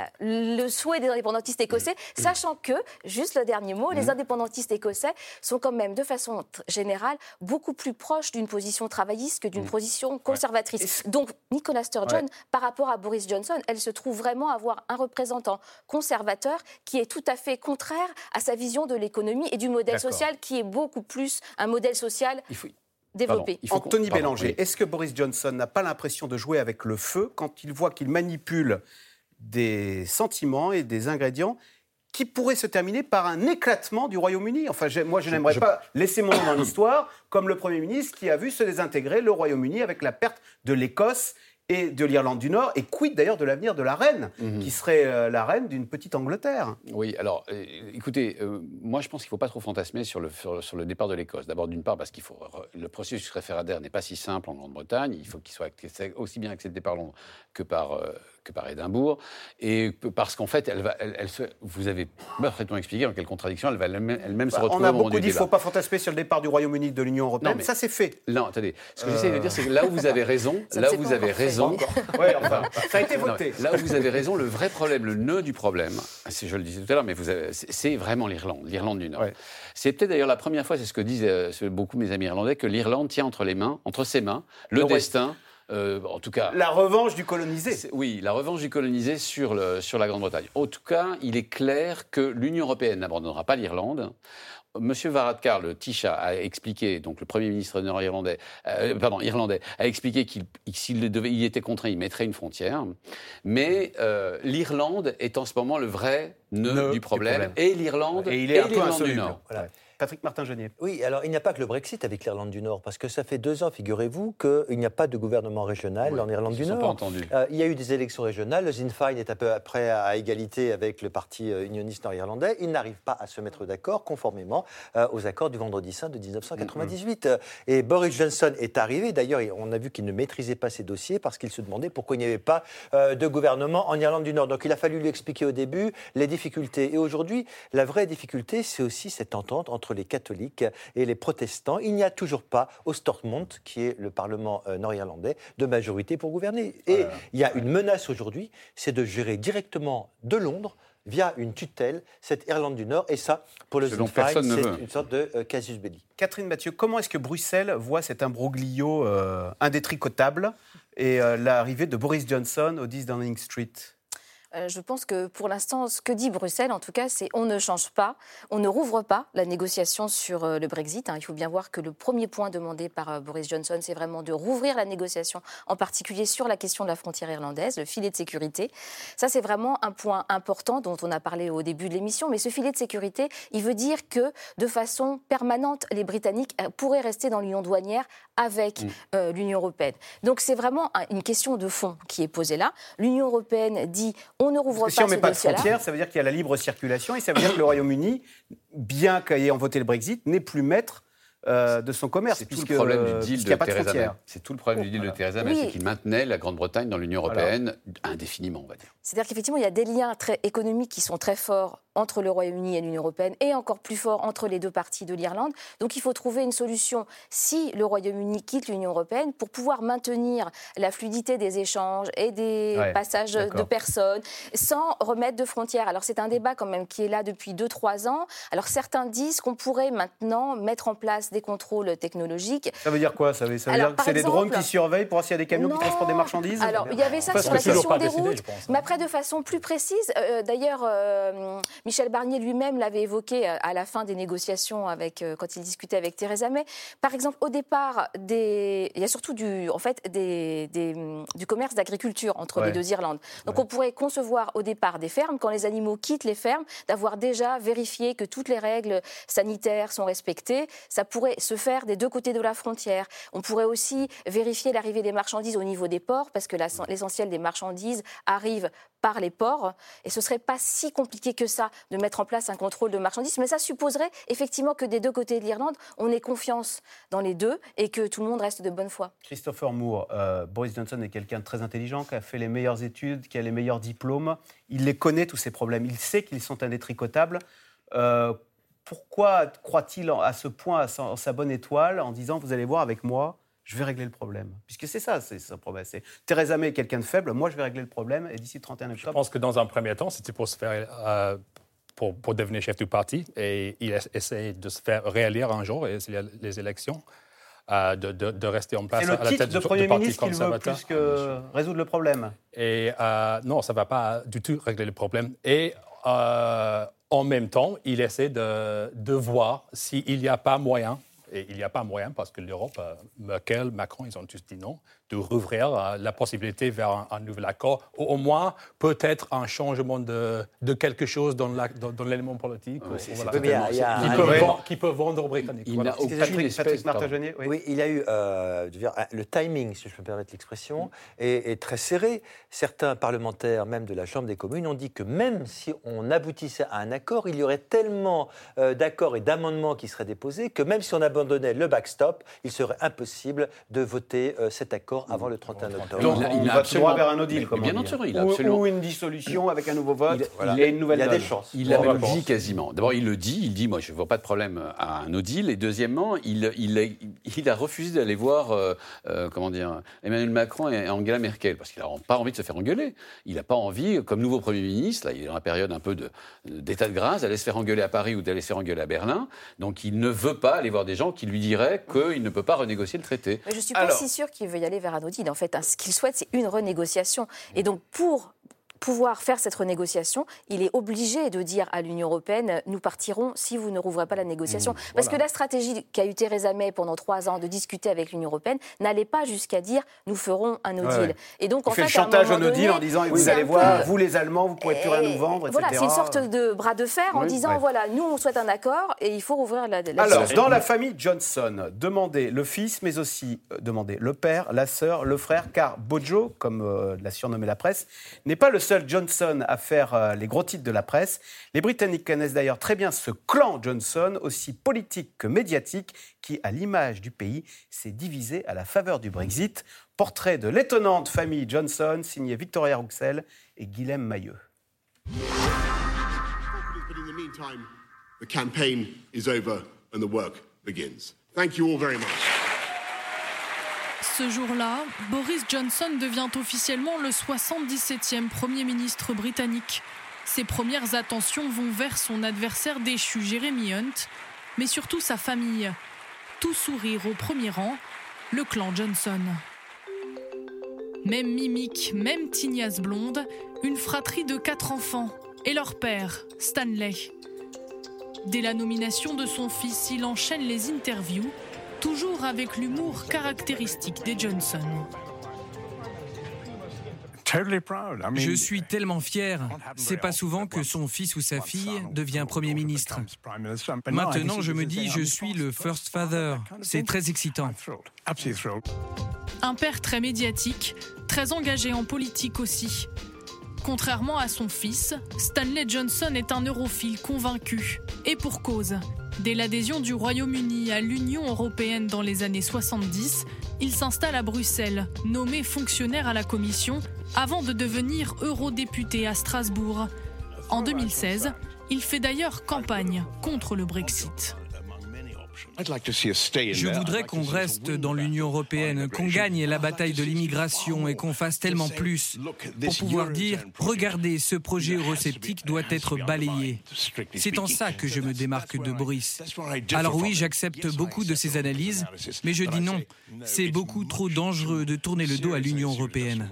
S4: le souhait des indépendantistes écossais, sachant que, juste le dernier mot, les indépendantistes écossais sont quand même, de façon générale, beaucoup plus proches d'une position travailliste que d'une position conservatrice. Donc, Nicola Sturgeon, par rapport à Boris Johnson, elle se trouve vraiment avoir un représentant conservateur qui est tout à fait contraire à sa vision de l'économie et du modèle social, qui est beaucoup plus un modèle social développé.
S1: Anthony Bélanger, est-ce que Boris Johnson n'a pas l'impression de jouer avec le feu quand il voit qu'il manipule des sentiments et des ingrédients qui pourraient se terminer par un éclatement du Royaume-Uni? Enfin, moi, je n'aimerais pas laisser mon nom dans l'histoire, comme le Premier ministre qui a vu se désintégrer le Royaume-Uni avec la perte de l'Écosse et de l'Irlande du Nord, et quid d'ailleurs de l'avenir de la reine, qui serait la reine d'une petite Angleterre.
S2: Oui, alors, écoutez, moi je pense qu'il ne faut pas trop fantasmer sur le départ de l'Écosse. D'abord, d'une part, parce que le processus référendaire n'est pas si simple en Grande-Bretagne, il faut qu'il soit aussi bien accepté par Londres que par Édimbourg, et parce qu'en fait, vous avez parfaitement expliqué dans quelle contradiction elle va elle-même se retrouver au moment du débat.
S1: On a beaucoup dit qu'il ne faut pas fantasmer sur le départ du Royaume-Uni de l'Union européenne.
S2: Non,
S1: ça, c'est fait.
S2: Non, attendez. Ce que j'essaie de dire, c'est que là où vous avez raison,
S1: ça a été voté.
S2: Là où vous avez raison, le vrai problème, le nœud du problème, je le disais tout à l'heure, mais c'est vraiment l'Irlande du Nord. Ouais. C'est peut-être d'ailleurs la première fois, c'est ce que disent beaucoup mes amis irlandais, que l'Irlande tient entre ses mains, le destin. En tout cas,
S1: la revanche du colonisé.
S2: Oui, la revanche du colonisé sur la Grande-Bretagne. En tout cas, il est clair que l'Union européenne n'abandonnera pas l'Irlande. Monsieur Varadkar, le Taoiseach, a expliqué, donc le Premier ministre irlandais, a expliqué qu'il était contraint, il mettrait une frontière. Mais l'Irlande est en ce moment le vrai nœud du problème. Et l'Irlande
S1: et il est un peu
S2: l'Irlande du
S1: insoluble.
S2: Nord.
S1: Voilà. Patrick Martin-Genier.
S3: Oui, alors il n'y a pas que le Brexit avec l'Irlande du Nord, parce que ça fait 2 ans, figurez-vous, qu'il n'y a pas de gouvernement régional en Irlande du Nord.
S2: Pas entendus.
S3: Il y a eu des élections régionales, le Sinn Féin est à peu près à égalité avec le parti unioniste nord-irlandais. Ils n'arrivent pas à se mettre d'accord conformément aux accords du Vendredi Saint de 1998. Et Boris Johnson est arrivé, d'ailleurs on a vu qu'il ne maîtrisait pas ses dossiers parce qu'il se demandait pourquoi il n'y avait pas de gouvernement en Irlande du Nord. Donc il a fallu lui expliquer au début les difficultés. Et aujourd'hui, la vraie difficulté, c'est aussi cette entente entre les catholiques et les protestants. Il n'y a toujours pas au Stormont, qui est le Parlement nord-irlandais, de majorité pour gouverner. Et il y a une menace aujourd'hui, c'est de gérer directement de Londres, via une tutelle, cette Irlande du Nord. Et ça, pour le Sinn Féin, c'est une sorte de casus belli.
S1: Catherine Mathieu, comment est-ce que Bruxelles voit cet imbroglio indétricotable et l'arrivée de Boris Johnson au 10 Downing Street ?
S4: Je pense que pour l'instant, ce que dit Bruxelles, en tout cas, c'est on ne change pas, on ne rouvre pas la négociation sur le Brexit. Il faut bien voir que le premier point demandé par Boris Johnson, c'est vraiment de rouvrir la négociation, en particulier sur la question de la frontière irlandaise, le filet de sécurité. Ça, c'est vraiment un point important dont on a parlé au début de l'émission. Mais ce filet de sécurité, il veut dire que de façon permanente, les Britanniques pourraient rester dans l'union douanière avec l'Union européenne. Donc c'est vraiment une question de fond qui est posée là. L'Union européenne dit on ne rouvre pas
S1: si on ne met pas de
S4: dossier-là.
S1: frontières, ça veut dire qu'il y a la libre circulation et ça veut dire que le Royaume-Uni, bien qu'ayant voté le Brexit, n'est plus maître de son commerce.
S2: C'est tout le problème du deal de Theresa May. C'est tout le problème du deal de Theresa May,
S4: Oui.
S2: c'est qu'il maintenait la Grande-Bretagne dans l'Union européenne indéfiniment, on va dire.
S4: C'est-à-dire qu'effectivement, il y a des liens très économiques qui sont très forts entre le Royaume-Uni et l'Union européenne et encore plus forts entre les deux parties de l'Irlande. Donc il faut trouver une solution, si le Royaume-Uni quitte l'Union européenne, pour pouvoir maintenir la fluidité des échanges et des passages de personnes sans remettre de frontières. Alors c'est un débat quand même qui est là depuis 2-3 ans. Alors certains disent qu'on pourrait maintenant mettre en place des contrôles technologiques.
S1: Ça veut dire quoi ? Ça veut dire que c'est des drones qui surveillent pour voir s'il y a des camions qui transportent des marchandises ?
S4: Alors il y avait ça sur la question des routes, mais après de façon plus précise. D'ailleurs, Michel Barnier lui-même l'avait évoqué à la fin des négociations quand il discutait avec Theresa May. Par exemple, au départ, il y a surtout du commerce d'agriculture entre les deux Irlandes. Donc on pourrait concevoir au départ des fermes, quand les animaux quittent les fermes, d'avoir déjà vérifié que toutes les règles sanitaires sont respectées. Ça pourrait se faire des deux côtés de la frontière. On pourrait aussi vérifier l'arrivée des marchandises au niveau des ports, parce que l'essentiel des marchandises arrive par les ports, et ce ne serait pas si compliqué que ça de mettre en place un contrôle de marchandises, mais ça supposerait effectivement que des deux côtés de l'Irlande, on ait confiance dans les deux et que tout le monde reste de bonne foi.
S1: Christopher Moore, Boris Johnson est quelqu'un de très intelligent, qui a fait les meilleures études, qui a les meilleurs diplômes, il les connaît tous ces problèmes, il sait qu'ils sont indétricotables. Pourquoi croit-il à ce point en sa bonne étoile en disant « vous allez voir avec moi », je vais régler le problème. Puisque c'est ça problème. C'est Theresa May est quelqu'un de faible, moi je vais régler le problème et d'ici le 31 octobre...
S5: Je pense que dans un premier temps, c'était pour se faire... pour devenir chef du parti et il essaie de se faire réélire un jour, et s'il y a les élections, de rester en place à la tête
S1: du Premier ministre qu'il veut plus que résoudre le problème.
S5: Et non, ça ne va pas du tout régler le problème. Et en même temps, il essaie de voir s'il n'y a pas moyen, et il n'y a pas moyen parce que l'Europe, Merkel, Macron, ils ont tous dit non, de rouvrir la possibilité vers un nouvel accord, ou au moins peut-être un changement de quelque chose dans l'élément politique. Qui peut vendre aux Britanniques.
S2: Il n'a aucune espèce...
S3: Oui, il a eu... le timing, si je peux me permettre l'expression, est très serré. Certains parlementaires, même de la Chambre des communes, ont dit que même si on aboutissait à un accord, il y aurait tellement d'accords et d'amendements qui seraient déposés que même si on abandonnait abandonnait le backstop, il serait impossible de voter cet accord avant le 31 octobre.
S1: Donc on va droit vers un no deal,
S2: bien entendu, ou
S1: une dissolution avec un nouveau vote et une nouvelle donne.
S3: Il y a des chances.
S2: Il l'a même dit quasiment. D'abord, il dit, moi, je ne vois pas de problème à un no deal. Et deuxièmement, il a refusé d'aller voir, Emmanuel Macron et Angela Merkel, parce qu'il n'a pas envie de se faire engueuler. Il n'a pas envie, comme nouveau Premier ministre, là, il est dans la période un peu d'état de grâce, d'aller se faire engueuler à Paris ou d'aller se faire engueuler à Berlin. Donc, il ne veut pas aller voir des gens qui lui diraient qu'il ne peut pas renégocier le traité.
S4: Mais je ne suis pas si sûre qu'il veuille aller vers un no deal. En fait, ce qu'il souhaite, c'est une renégociation. Et donc, pour pouvoir faire cette renégociation, il est obligé de dire à l'Union européenne, nous partirons si vous ne rouvrez pas la négociation. Parce que la stratégie qu'a eue Theresa May pendant 3 ans de discuter avec l'Union européenne n'allait pas jusqu'à dire, nous ferons un no deal. Et donc,
S1: en fait, le chantage au no deal en disant, vous allez voir, vous les Allemands, vous ne pourrez plus rien nous vendre, etc.
S4: Voilà, c'est une sorte de bras de fer en disant, voilà, nous on souhaite un accord et il faut rouvrir la
S1: Alors, dans la famille Johnson, demandez le fils, mais aussi demandez le père, la sœur, le frère, car Bojo, comme l'a surnommé la presse, n'est pas le seul Johnson à faire les gros titres de la presse. Les Britanniques connaissent d'ailleurs très bien ce clan Johnson, aussi politique que médiatique, qui, à l'image du pays, s'est divisé à la faveur du Brexit. Portrait de l'étonnante famille Johnson, signé Victoria Rouxel et Guilhem Mailleux.
S10: The campaign is over and the work begins. Thank you all very much.
S8: Ce jour-là, Boris Johnson devient officiellement le 77e Premier ministre britannique. Ses premières attentions vont vers son adversaire déchu, Jeremy Hunt, mais surtout sa famille. Tout sourire au premier rang, le clan Johnson. Même mimique, même tignasse blonde, une fratrie de 4 enfants et leur père, Stanley. Dès la nomination de son fils, il enchaîne les interviews, toujours avec l'humour caractéristique des Johnson.
S6: Je suis tellement fier. C'est pas souvent que son fils ou sa fille devient Premier ministre. Maintenant, je me dis, je suis le First Father. C'est très excitant.
S8: Un père très médiatique, très engagé en politique aussi. Contrairement à son fils, Stanley Johnson est un europhile convaincu. Et pour cause. Dès l'adhésion du Royaume-Uni à l'Union européenne dans les années 70, il s'installe à Bruxelles, nommé fonctionnaire à la Commission, avant de devenir eurodéputé à Strasbourg. En 2016, il fait d'ailleurs campagne contre le Brexit.
S6: Je voudrais qu'on reste dans l'Union européenne, qu'on gagne la bataille de l'immigration et qu'on fasse tellement plus pour pouvoir dire « Regardez, ce projet eurosceptique doit être balayé ». C'est en ça que je me démarque de Boris. Alors oui, j'accepte beaucoup de ses analyses, mais je dis non. C'est beaucoup trop dangereux de tourner le dos à l'Union européenne.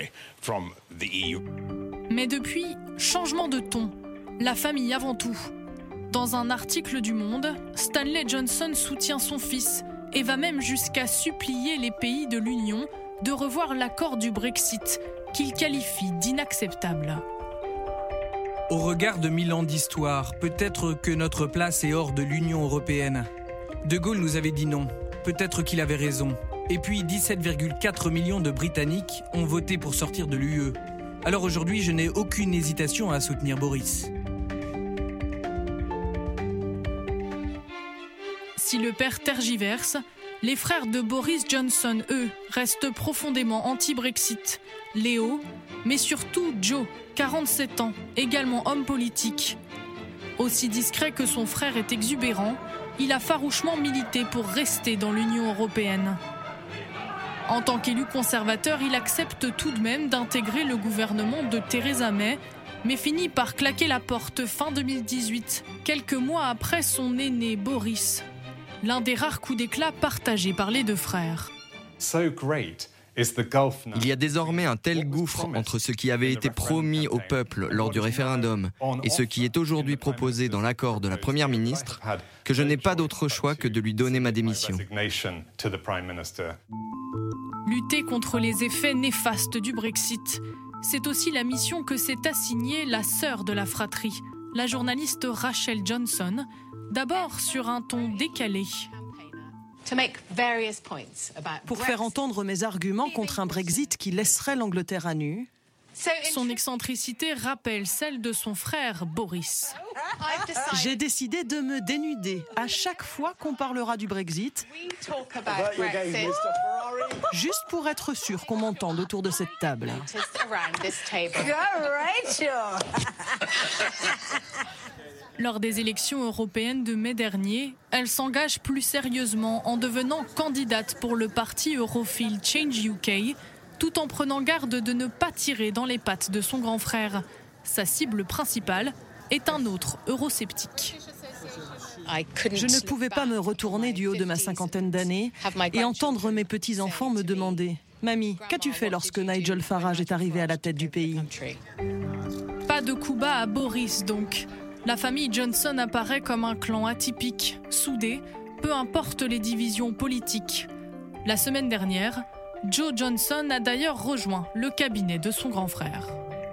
S8: Mais depuis, changement de ton. La famille avant tout. Dans un article du Monde, Stanley Johnson soutient son fils et va même jusqu'à supplier les pays de l'Union de revoir l'accord du Brexit, qu'il qualifie d'inacceptable.
S6: Au regard de 1000 ans d'histoire, peut-être que notre place est hors de l'Union européenne. De Gaulle nous avait dit non. Peut-être qu'il avait raison. Et puis 17,4 millions de Britanniques ont voté pour sortir de l'UE. Alors aujourd'hui, je n'ai aucune hésitation à soutenir Boris.
S8: Si le père tergiverse, les frères de Boris Johnson, eux, restent profondément anti-Brexit. Léo, mais surtout Joe, 47 ans, également homme politique. Aussi discret que son frère est exubérant, il a farouchement milité pour rester dans l'Union européenne. En tant qu'élu conservateur, il accepte tout de même d'intégrer le gouvernement de Theresa May, mais finit par claquer la porte fin 2018, quelques mois après son aîné Boris. L'un des rares coups d'éclat partagés par les deux frères.
S11: Il y a désormais un tel gouffre entre ce qui avait été promis au peuple lors du référendum et ce qui est aujourd'hui proposé dans l'accord de la Première ministre que je n'ai pas d'autre choix que de lui donner ma démission.
S8: Lutter contre les effets néfastes du Brexit, c'est aussi la mission que s'est assignée la sœur de la fratrie, la journaliste Rachel Johnson, d'abord sur un ton décalé.
S7: Pour faire entendre mes arguments contre un Brexit qui laisserait l'Angleterre à nu,
S8: Son excentricité rappelle celle de son frère Boris.
S7: J'ai décidé de me dénuder à chaque fois qu'on parlera du Brexit, juste pour être sûr qu'on m'entende autour de cette table.
S8: Lors des élections européennes de mai dernier, elle s'engage plus sérieusement en devenant candidate pour le parti europhile Change UK, tout en prenant garde de ne pas tirer dans les pattes de son grand frère. Sa cible principale est un autre eurosceptique.
S7: Je ne pouvais pas me retourner du haut de ma cinquantaine d'années et entendre mes petits-enfants me demander « Mamie, qu'as-tu fait lorsque Nigel Farage est arrivé à la tête du pays ?»
S8: Pas de coup bas à Boris donc. La famille Johnson apparaît comme un clan atypique, soudé, peu importe les divisions politiques. La semaine dernière, Joe Johnson a d'ailleurs rejoint le cabinet de son grand frère.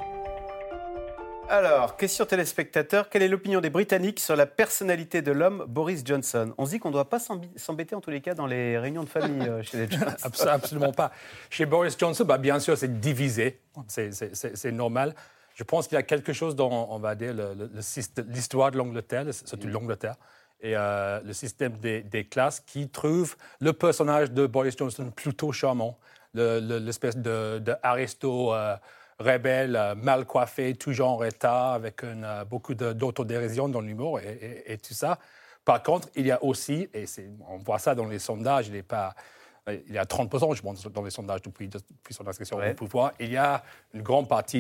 S1: Alors, question téléspectateur, quelle est l'opinion des Britanniques sur la personnalité de l'homme Boris Johnson ? On se dit qu'on ne doit pas s'embêter en tous les cas dans les réunions de famille chez les Johnson.
S5: Absolument pas. Chez Boris Johnson, bien sûr, c'est divisé, c'est normal. Je pense qu'il y a quelque chose dans, on va dire, l'histoire de l'Angleterre, surtout l'Angleterre, et le système des classes qui trouve le personnage de Boris Johnson plutôt charmant, l'espèce d'aristo rebelle, mal coiffé, toujours en retard, avec beaucoup d'autodérision dans l'humour et tout ça. Par contre, il y a aussi, et on voit ça dans les sondages, il y a 30%, je pense, dans les sondages depuis son inscription au pouvoir. Il y a une grande partie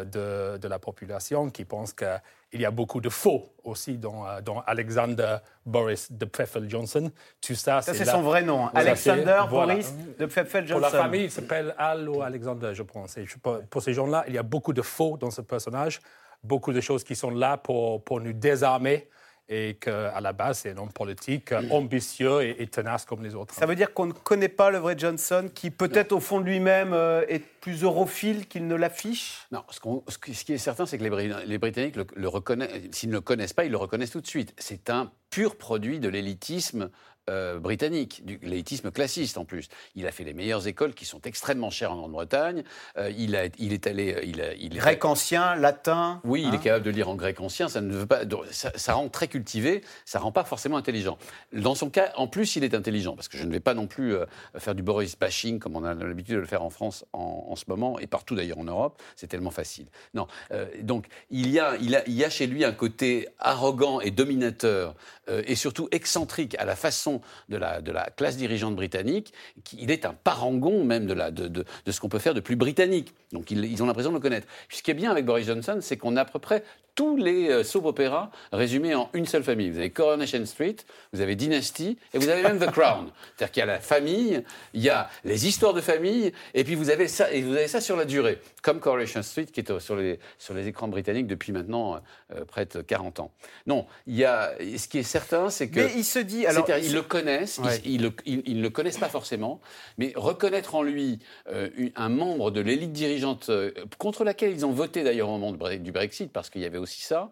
S5: de la population qui pense qu'il y a beaucoup de faux aussi dans Alexander Boris de Pfeffel-Johnson. Tout ça,
S1: c'est son vrai nom, Alexander Boris de Pfeffel-Johnson.
S5: Pour la famille, il s'appelle Al ou Alexander, je pense. Et pour ces gens-là, il y a beaucoup de faux dans ce personnage, beaucoup de choses qui sont là pour nous désarmer. Et qu'à la base, c'est un homme politique ambitieux et tenace comme les autres.
S1: Ça veut dire qu'on ne connaît pas le vrai Johnson, qui peut-être au fond de lui-même est plus europhile qu'il ne l'affiche ?
S2: Non, ce qui est certain, c'est que les Britanniques le reconnaissent. S'ils ne le connaissent pas, ils le reconnaissent tout de suite. C'est un pur produit de l'élitisme britannique, du l'élitisme classiste en plus. Il a fait les meilleures écoles qui sont extrêmement chères en Grande-Bretagne. Il est allé...
S1: grec ancien, latin...
S2: Oui, il est capable de lire en grec ancien. Ça ne veut pas, ça rend très cultivé, ça rend pas forcément intelligent. Dans son cas, en plus, il est intelligent, parce que je ne vais pas non plus faire du Boris bashing, comme on a l'habitude de le faire en France en ce moment, et partout d'ailleurs en Europe. C'est tellement facile. Non, donc, il y a chez lui un côté arrogant et dominateur, et surtout excentrique à la façon de la classe dirigeante britannique. Il est un parangon même de ce qu'on peut faire de plus britannique. Donc ils ont l'impression de le connaître. Puis ce qui est bien avec Boris Johnson, c'est qu'on a à peu près tous les soap-opéras résumés en une seule famille. Vous avez Coronation Street, vous avez Dynasty, et vous avez même The Crown. C'est-à-dire qu'il y a la famille, il y a les histoires de famille, et puis vous avez ça sur la durée, comme Coronation Street, qui est sur les écrans britanniques depuis maintenant près de 40 ans. Non, ce qui est certain, c'est que...
S1: Mais il se dit... Alors,
S2: ils le connaissent, ouais. Ils ne le connaissent pas forcément, mais reconnaître en lui un membre de l'élite dirigeante contre laquelle ils ont voté d'ailleurs au moment du Brexit, parce qu'il y avait aussi ça,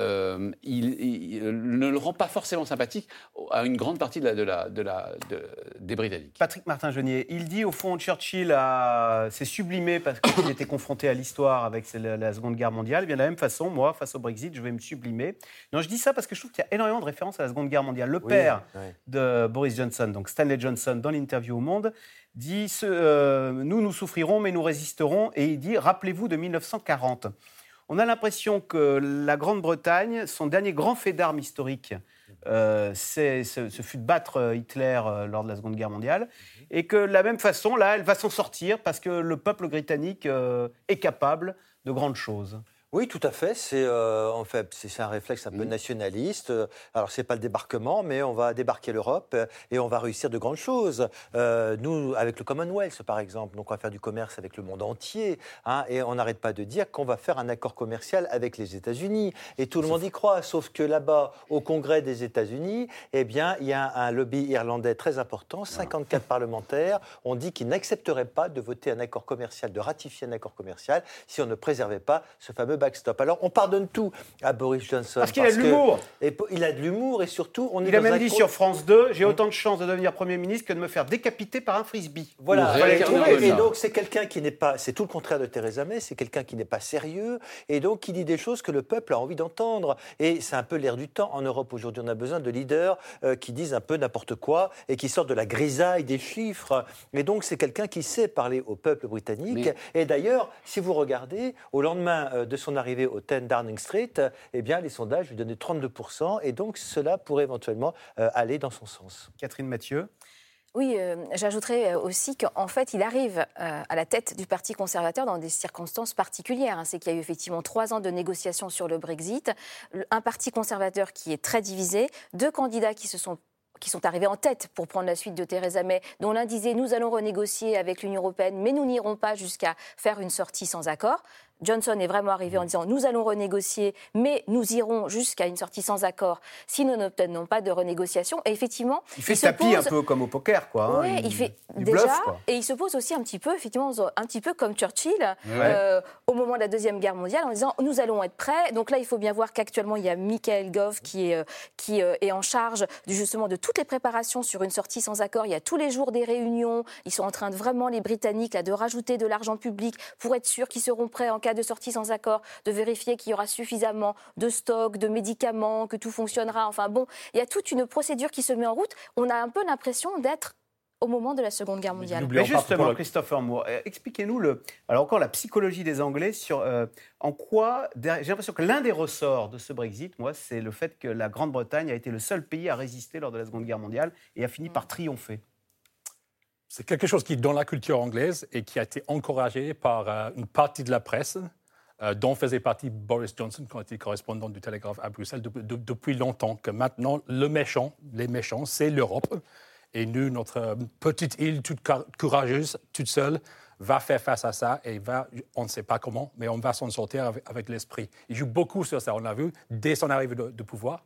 S2: il ne le rend pas forcément sympathique à une grande partie des Britanniques.
S1: Patrick Martin-Genier, il dit au fond, Churchill s'est sublimé parce qu'il était confronté à l'histoire avec la Seconde Guerre mondiale. Et bien de la même façon, moi, face au Brexit, je vais me sublimer. Non, je dis ça parce que je trouve qu'il y a énormément de références à la Seconde Guerre mondiale. Le père de Boris Johnson, donc Stanley Johnson, dans l'interview au Monde, dit nous souffrirons, mais nous résisterons. Et il dit, rappelez-vous de 1940. On a l'impression que la Grande-Bretagne, son dernier grand fait d'armes historique, ce fut de battre Hitler lors de la Seconde Guerre mondiale, et que de la même façon, là, elle va s'en sortir parce que le peuple britannique est capable de grandes choses.
S3: Oui, tout à fait. C'est un réflexe un peu nationaliste. Alors, c'est pas le débarquement, mais on va débarquer l'Europe et on va réussir de grandes choses. Nous, avec le Commonwealth, par exemple, donc on va faire du commerce avec le monde entier, et on n'arrête pas de dire qu'on va faire un accord commercial avec les États-Unis. Et tout le monde y croit, sauf que là-bas, au Congrès des États-Unis, eh bien, il y a un lobby irlandais très important. 54 parlementaires ont dit qu'ils n'accepteraient pas de voter un accord commercial, de ratifier un accord commercial, si on ne préservait pas ce fameux backstop. Alors, on pardonne tout à Boris Johnson.
S1: Parce qu'il a de l'humour.
S3: Il a de l'humour et surtout,
S1: il a même dit sur France 2, j'ai autant de chances de devenir Premier ministre que de me faire décapiter par un frisbee.
S3: Voilà. Et donc, c'est quelqu'un qui n'est pas... C'est tout le contraire de Theresa May, c'est quelqu'un qui n'est pas sérieux et donc qui dit des choses que le peuple a envie d'entendre. Et c'est un peu l'air du temps. En Europe, aujourd'hui, on a besoin de leaders qui disent un peu n'importe quoi et qui sortent de la grisaille des chiffres. Et donc, c'est quelqu'un qui sait parler au peuple britannique. Et d'ailleurs, si vous regardez, au lendemain de son arrivée au 10 Downing Street, eh bien, les sondages lui donnaient 32%. Et donc, cela pourrait éventuellement aller dans son sens.
S1: Catherine Mathieu.
S4: Oui, j'ajouterais aussi qu'en fait, il arrive à la tête du Parti conservateur dans des circonstances particulières. C'est qu'il y a eu effectivement 3 ans de négociations sur le Brexit, un parti conservateur qui est très divisé, 2 candidats qui sont arrivés en tête pour prendre la suite de Theresa May, dont l'un disait « nous allons renégocier avec l'Union européenne, mais nous n'irons pas jusqu'à faire une sortie sans accord ». Johnson est vraiment arrivé en disant « nous allons renégocier, mais nous irons jusqu'à une sortie sans accord si nous n'obtenons pas de renégociation ». Et effectivement,
S1: il fait tapis un peu comme au poker, quoi.
S4: Oui, il fait déjà, bluff, quoi. Et il se pose aussi un petit peu comme Churchill au moment de la Deuxième Guerre mondiale en disant « nous allons être prêts ». Donc là, il faut bien voir qu'actuellement, il y a Michael Gove qui est en charge justement de toutes les préparations sur une sortie sans accord. Il y a tous les jours des réunions. Ils sont en train de vraiment, les Britanniques, de rajouter de l'argent public pour être sûrs qu'ils seront prêts en cas de sortie sans accord, de vérifier qu'il y aura suffisamment de stocks, de médicaments, que tout fonctionnera. Enfin bon, il y a toute une procédure qui se met en route. On a un peu l'impression d'être au moment de la Seconde Guerre mondiale.
S1: Mais justement, Christopher Moore, expliquez-nous alors encore la psychologie des Anglais sur en quoi... J'ai l'impression que l'un des ressorts de ce Brexit, moi, c'est le fait que la Grande-Bretagne a été le seul pays à résister lors de la Seconde Guerre mondiale et a fini par triompher.
S5: C'est quelque chose qui est dans la culture anglaise et qui a été encouragé par une partie de la presse dont faisait partie Boris Johnson, qui était correspondant du Télégraphe à Bruxelles depuis longtemps, que maintenant, les méchants, c'est l'Europe. Et nous, notre petite île toute courageuse, toute seule, va faire face à ça et on ne sait pas comment, mais on va s'en sortir avec l'esprit. Il joue beaucoup sur ça, on l'a vu. Dès son arrivée au pouvoir,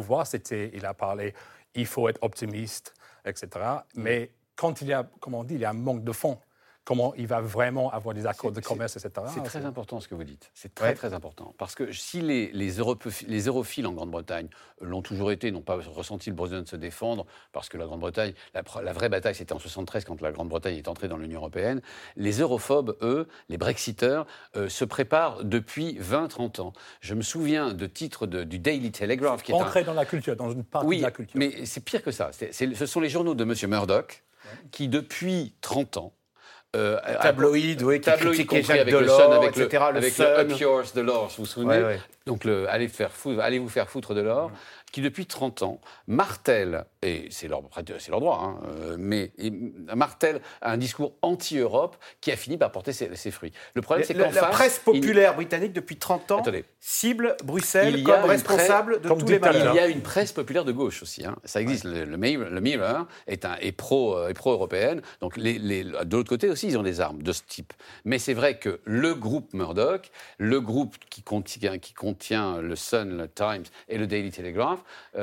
S5: il a parlé, il faut être optimiste, etc. Mais quand il y a, comme on dit, il y a un manque de fond. Comment il va vraiment avoir des accords de commerce, etc.
S2: C'est très important ce que vous dites. C'est très, très important. Parce que si les europhiles en Grande-Bretagne l'ont toujours été, n'ont pas ressenti le besoin de se défendre, parce que la Grande-Bretagne, la vraie bataille, c'était en 1973, quand la Grande-Bretagne est entrée dans l'Union européenne. Les europhobes, eux, les brexiteurs, se préparent depuis 20-30 ans. Je me souviens de titres du Daily Telegraph. Qui est
S5: entré dans la culture, dans une partie de la culture.
S2: Mais c'est pire que ça. Ce sont les journaux de M. Murdoch qui, depuis 30 ans,
S1: tabloïd, qui critiquait Jacques Delors, etc.
S2: Avec le Up Yours de l'or, vous vous souvenez ? Donc, allez vous faire foutre de l'or, qui depuis 30 ans martèle, et c'est leur droit, mais martèle un discours anti-Europe qui a fini par porter ses fruits. Le problème, c'est qu'en face...
S1: La presse populaire britannique, depuis 30 ans, cible Bruxelles comme responsable de tous les malheurs.
S2: Il y a une presse populaire de gauche aussi. Ça existe. Le Mirror est pro-européenne. Donc, de l'autre côté aussi, ils ont des armes de ce type. Mais c'est vrai que le groupe Murdoch, le groupe qui contient le Sun, le Times et le Daily Telegraph,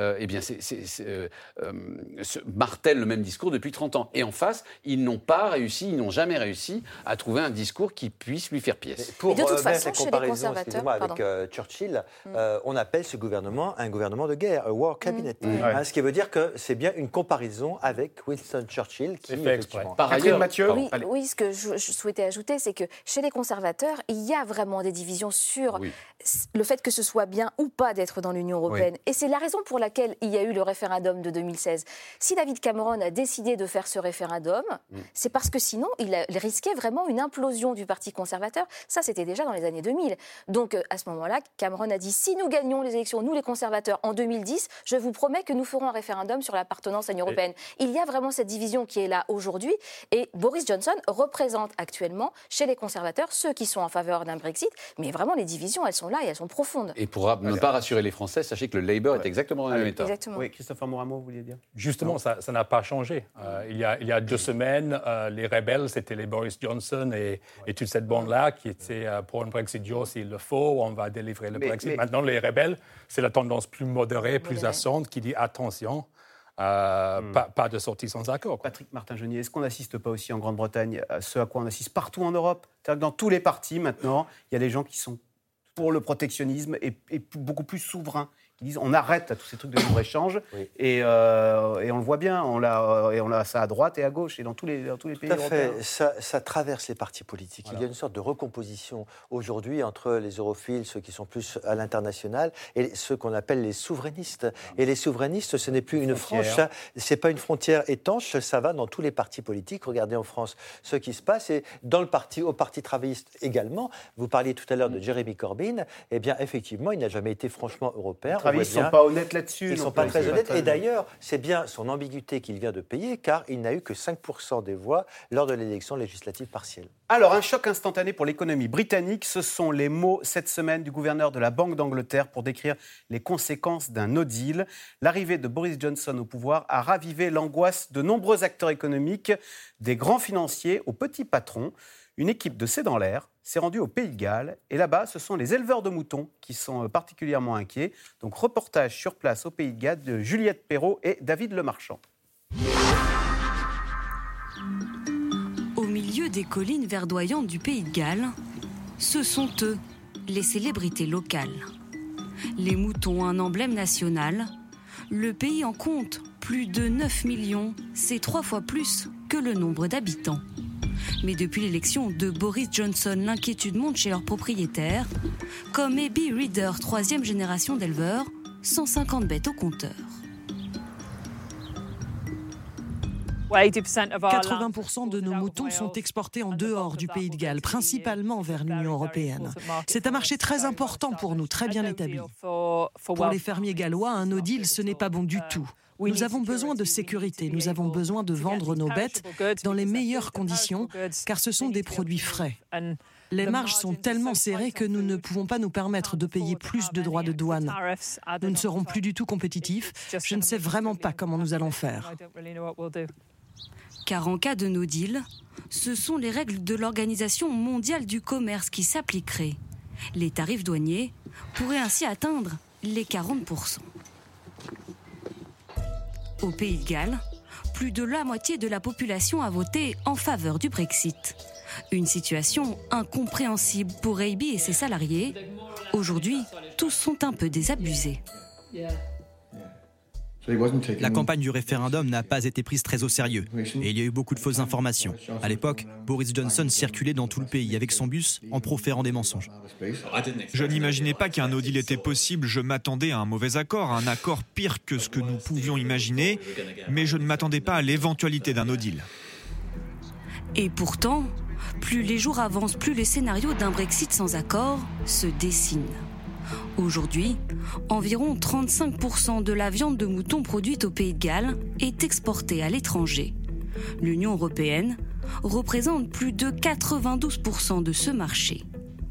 S2: martèlent le même discours depuis 30 ans. Et en face, ils n'ont jamais réussi à trouver un discours qui puisse lui faire pièce.
S3: Pour mettre la comparaison, avec Churchill, on appelle ce gouvernement un gouvernement de guerre, un war cabinet. Ce qui veut dire que c'est bien une comparaison avec Winston Churchill qui
S5: fait exprès.
S1: Par ailleurs, Mathieu,
S4: oui, ce que je souhaitais ajouter, c'est que chez les conservateurs, il y a vraiment des divisions sur le fait que ce soit bien ou pas d'être dans l'Union européenne. Et c'est la raison pour laquelle il y a eu le référendum de 2016. Si David Cameron a décidé de faire ce référendum, c'est parce que sinon, il risquait vraiment une implosion du Parti conservateur. Ça, c'était déjà dans les années 2000. Donc, à ce moment-là, Cameron a dit, si nous gagnons les élections, nous les conservateurs, en 2010, je vous promets que nous ferons un référendum sur l'appartenance à l'Union européenne. Il y a vraiment cette division qui est là aujourd'hui. Et Boris Johnson représente actuellement, chez les conservateurs, ceux qui sont en faveur d'un Brexit. Mais vraiment, les divisions, elles sont là et elles sont profondes.
S2: Et pour ne pas rassurer les Français, sachez que le Labour est exactement dans le même état.
S4: Exactement.
S1: Oui, Christopher Moramo, vous vouliez dire ?
S5: Justement, ça n'a pas changé. Il y a 2 semaines, les rebelles, c'était les Boris Johnson et toute cette bande-là qui était pour un Brexit dur s'il le faut, on va délivrer le Brexit. Maintenant, les rebelles, c'est la tendance plus modérée, plus ascendante qui dit attention, pas de sortie sans accord.
S1: Patrick Martin-Genier, est-ce qu'on n'assiste pas aussi en Grande-Bretagne à ce à quoi on assiste partout en Europe ? C'est-à-dire que dans tous les partis, maintenant, il y a des gens qui sont pour le protectionnisme et beaucoup plus souverains, qui disent on arrête à tous ces trucs de libre-échange. Oui. Et on le voit bien, on a ça à droite et à gauche et dans tous les pays européens.
S3: Ça traverse les partis politiques. Voilà. Il y a une sorte de recomposition aujourd'hui entre les europhiles, ceux qui sont plus à l'international, et ceux qu'on appelle les souverainistes. Et les souverainistes, ce n'est plus une frange, c'est pas une frontière étanche, ça va dans tous les partis politiques. Regardez en France ce qui se passe, et au Parti travailliste également. Vous parliez tout à l'heure de Jeremy Corbyn. Eh bien, effectivement, il n'a jamais été franchement européen.
S1: Ils ne sont pas honnêtes là-dessus.
S3: Ils ne sont pas très honnêtes. Et d'ailleurs, c'est bien son ambiguïté qu'il vient de payer, car il n'a eu que 5% des voix lors de l'élection législative partielle.
S1: Alors, un choc instantané pour l'économie britannique, ce sont les mots cette semaine du gouverneur de la Banque d'Angleterre pour décrire les conséquences d'un no deal. L'arrivée de Boris Johnson au pouvoir a ravivé l'angoisse de nombreux acteurs économiques, des grands financiers aux petits patrons. Une équipe de C'est dans l'air s'est rendue au Pays de Galles et là-bas, ce sont les éleveurs de moutons qui sont particulièrement inquiets. Donc, reportage sur place au Pays de Galles de Juliette Perrault et David Lemarchand.
S12: Au milieu des collines verdoyantes du Pays de Galles, ce sont eux, les célébrités locales. Les moutons, un emblème national. Le pays en compte plus de 9 millions, c'est 3 fois plus que le nombre d'habitants. Mais depuis l'élection de Boris Johnson, l'inquiétude monte chez leurs propriétaires. Comme Abby Reader, 3e génération d'éleveurs, 150 bêtes au compteur.
S7: 80% de nos moutons sont exportés en dehors du Pays de Galles, principalement vers l'Union européenne. C'est un marché très important pour nous, très bien établi. Pour les fermiers gallois, un no deal, ce n'est pas bon du tout. Nous avons besoin de sécurité, nous avons besoin de vendre nos bêtes dans les meilleures conditions, car ce sont des produits frais. Les marges sont tellement serrées que nous ne pouvons pas nous permettre de payer plus de droits de douane. Nous ne serons plus du tout compétitifs. Je ne sais vraiment pas comment nous allons faire.
S12: Car en cas de no deal, ce sont les règles de l'Organisation mondiale du commerce qui s'appliqueraient. Les tarifs douaniers pourraient ainsi atteindre les 40%. Au Pays de Galles, plus de la moitié de la population a voté en faveur du Brexit. Une situation incompréhensible pour Abby et ses salariés. Aujourd'hui, tous sont un peu désabusés.
S13: La campagne du référendum n'a pas été prise très au sérieux et il y a eu beaucoup de fausses informations. À l'époque, Boris Johnson circulait dans tout le pays avec son bus en proférant des mensonges.
S14: Je n'imaginais pas qu'un no deal était possible, je m'attendais à un mauvais accord, un accord pire que ce que nous pouvions imaginer, mais je ne m'attendais pas à l'éventualité d'un no deal.
S12: Et pourtant, plus les jours avancent, plus les scénarios d'un Brexit sans accord se dessinent. Aujourd'hui, environ 35% de la viande de mouton produite au Pays de Galles est exportée à l'étranger. L'Union européenne représente plus de 92% de ce marché.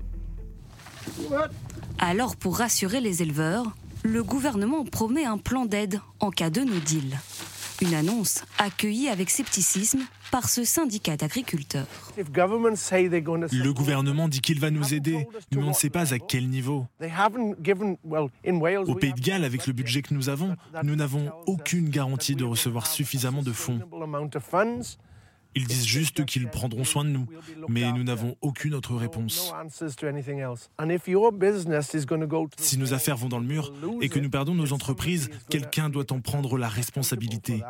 S12: Alors, pour rassurer les éleveurs, le gouvernement promet un plan d'aide en cas de no deal. Une annonce accueillie avec scepticisme par ce syndicat d'agriculteurs.
S15: Le gouvernement dit qu'il va nous aider, mais on ne sait pas à quel niveau. Au Pays de Galles, avec le budget que nous n'avons aucune garantie de recevoir suffisamment de fonds. Ils disent juste qu'ils prendront soin de nous, mais nous n'avons aucune autre réponse. Si nos affaires vont dans le mur et que nous perdons nos entreprises, quelqu'un doit en prendre la responsabilité.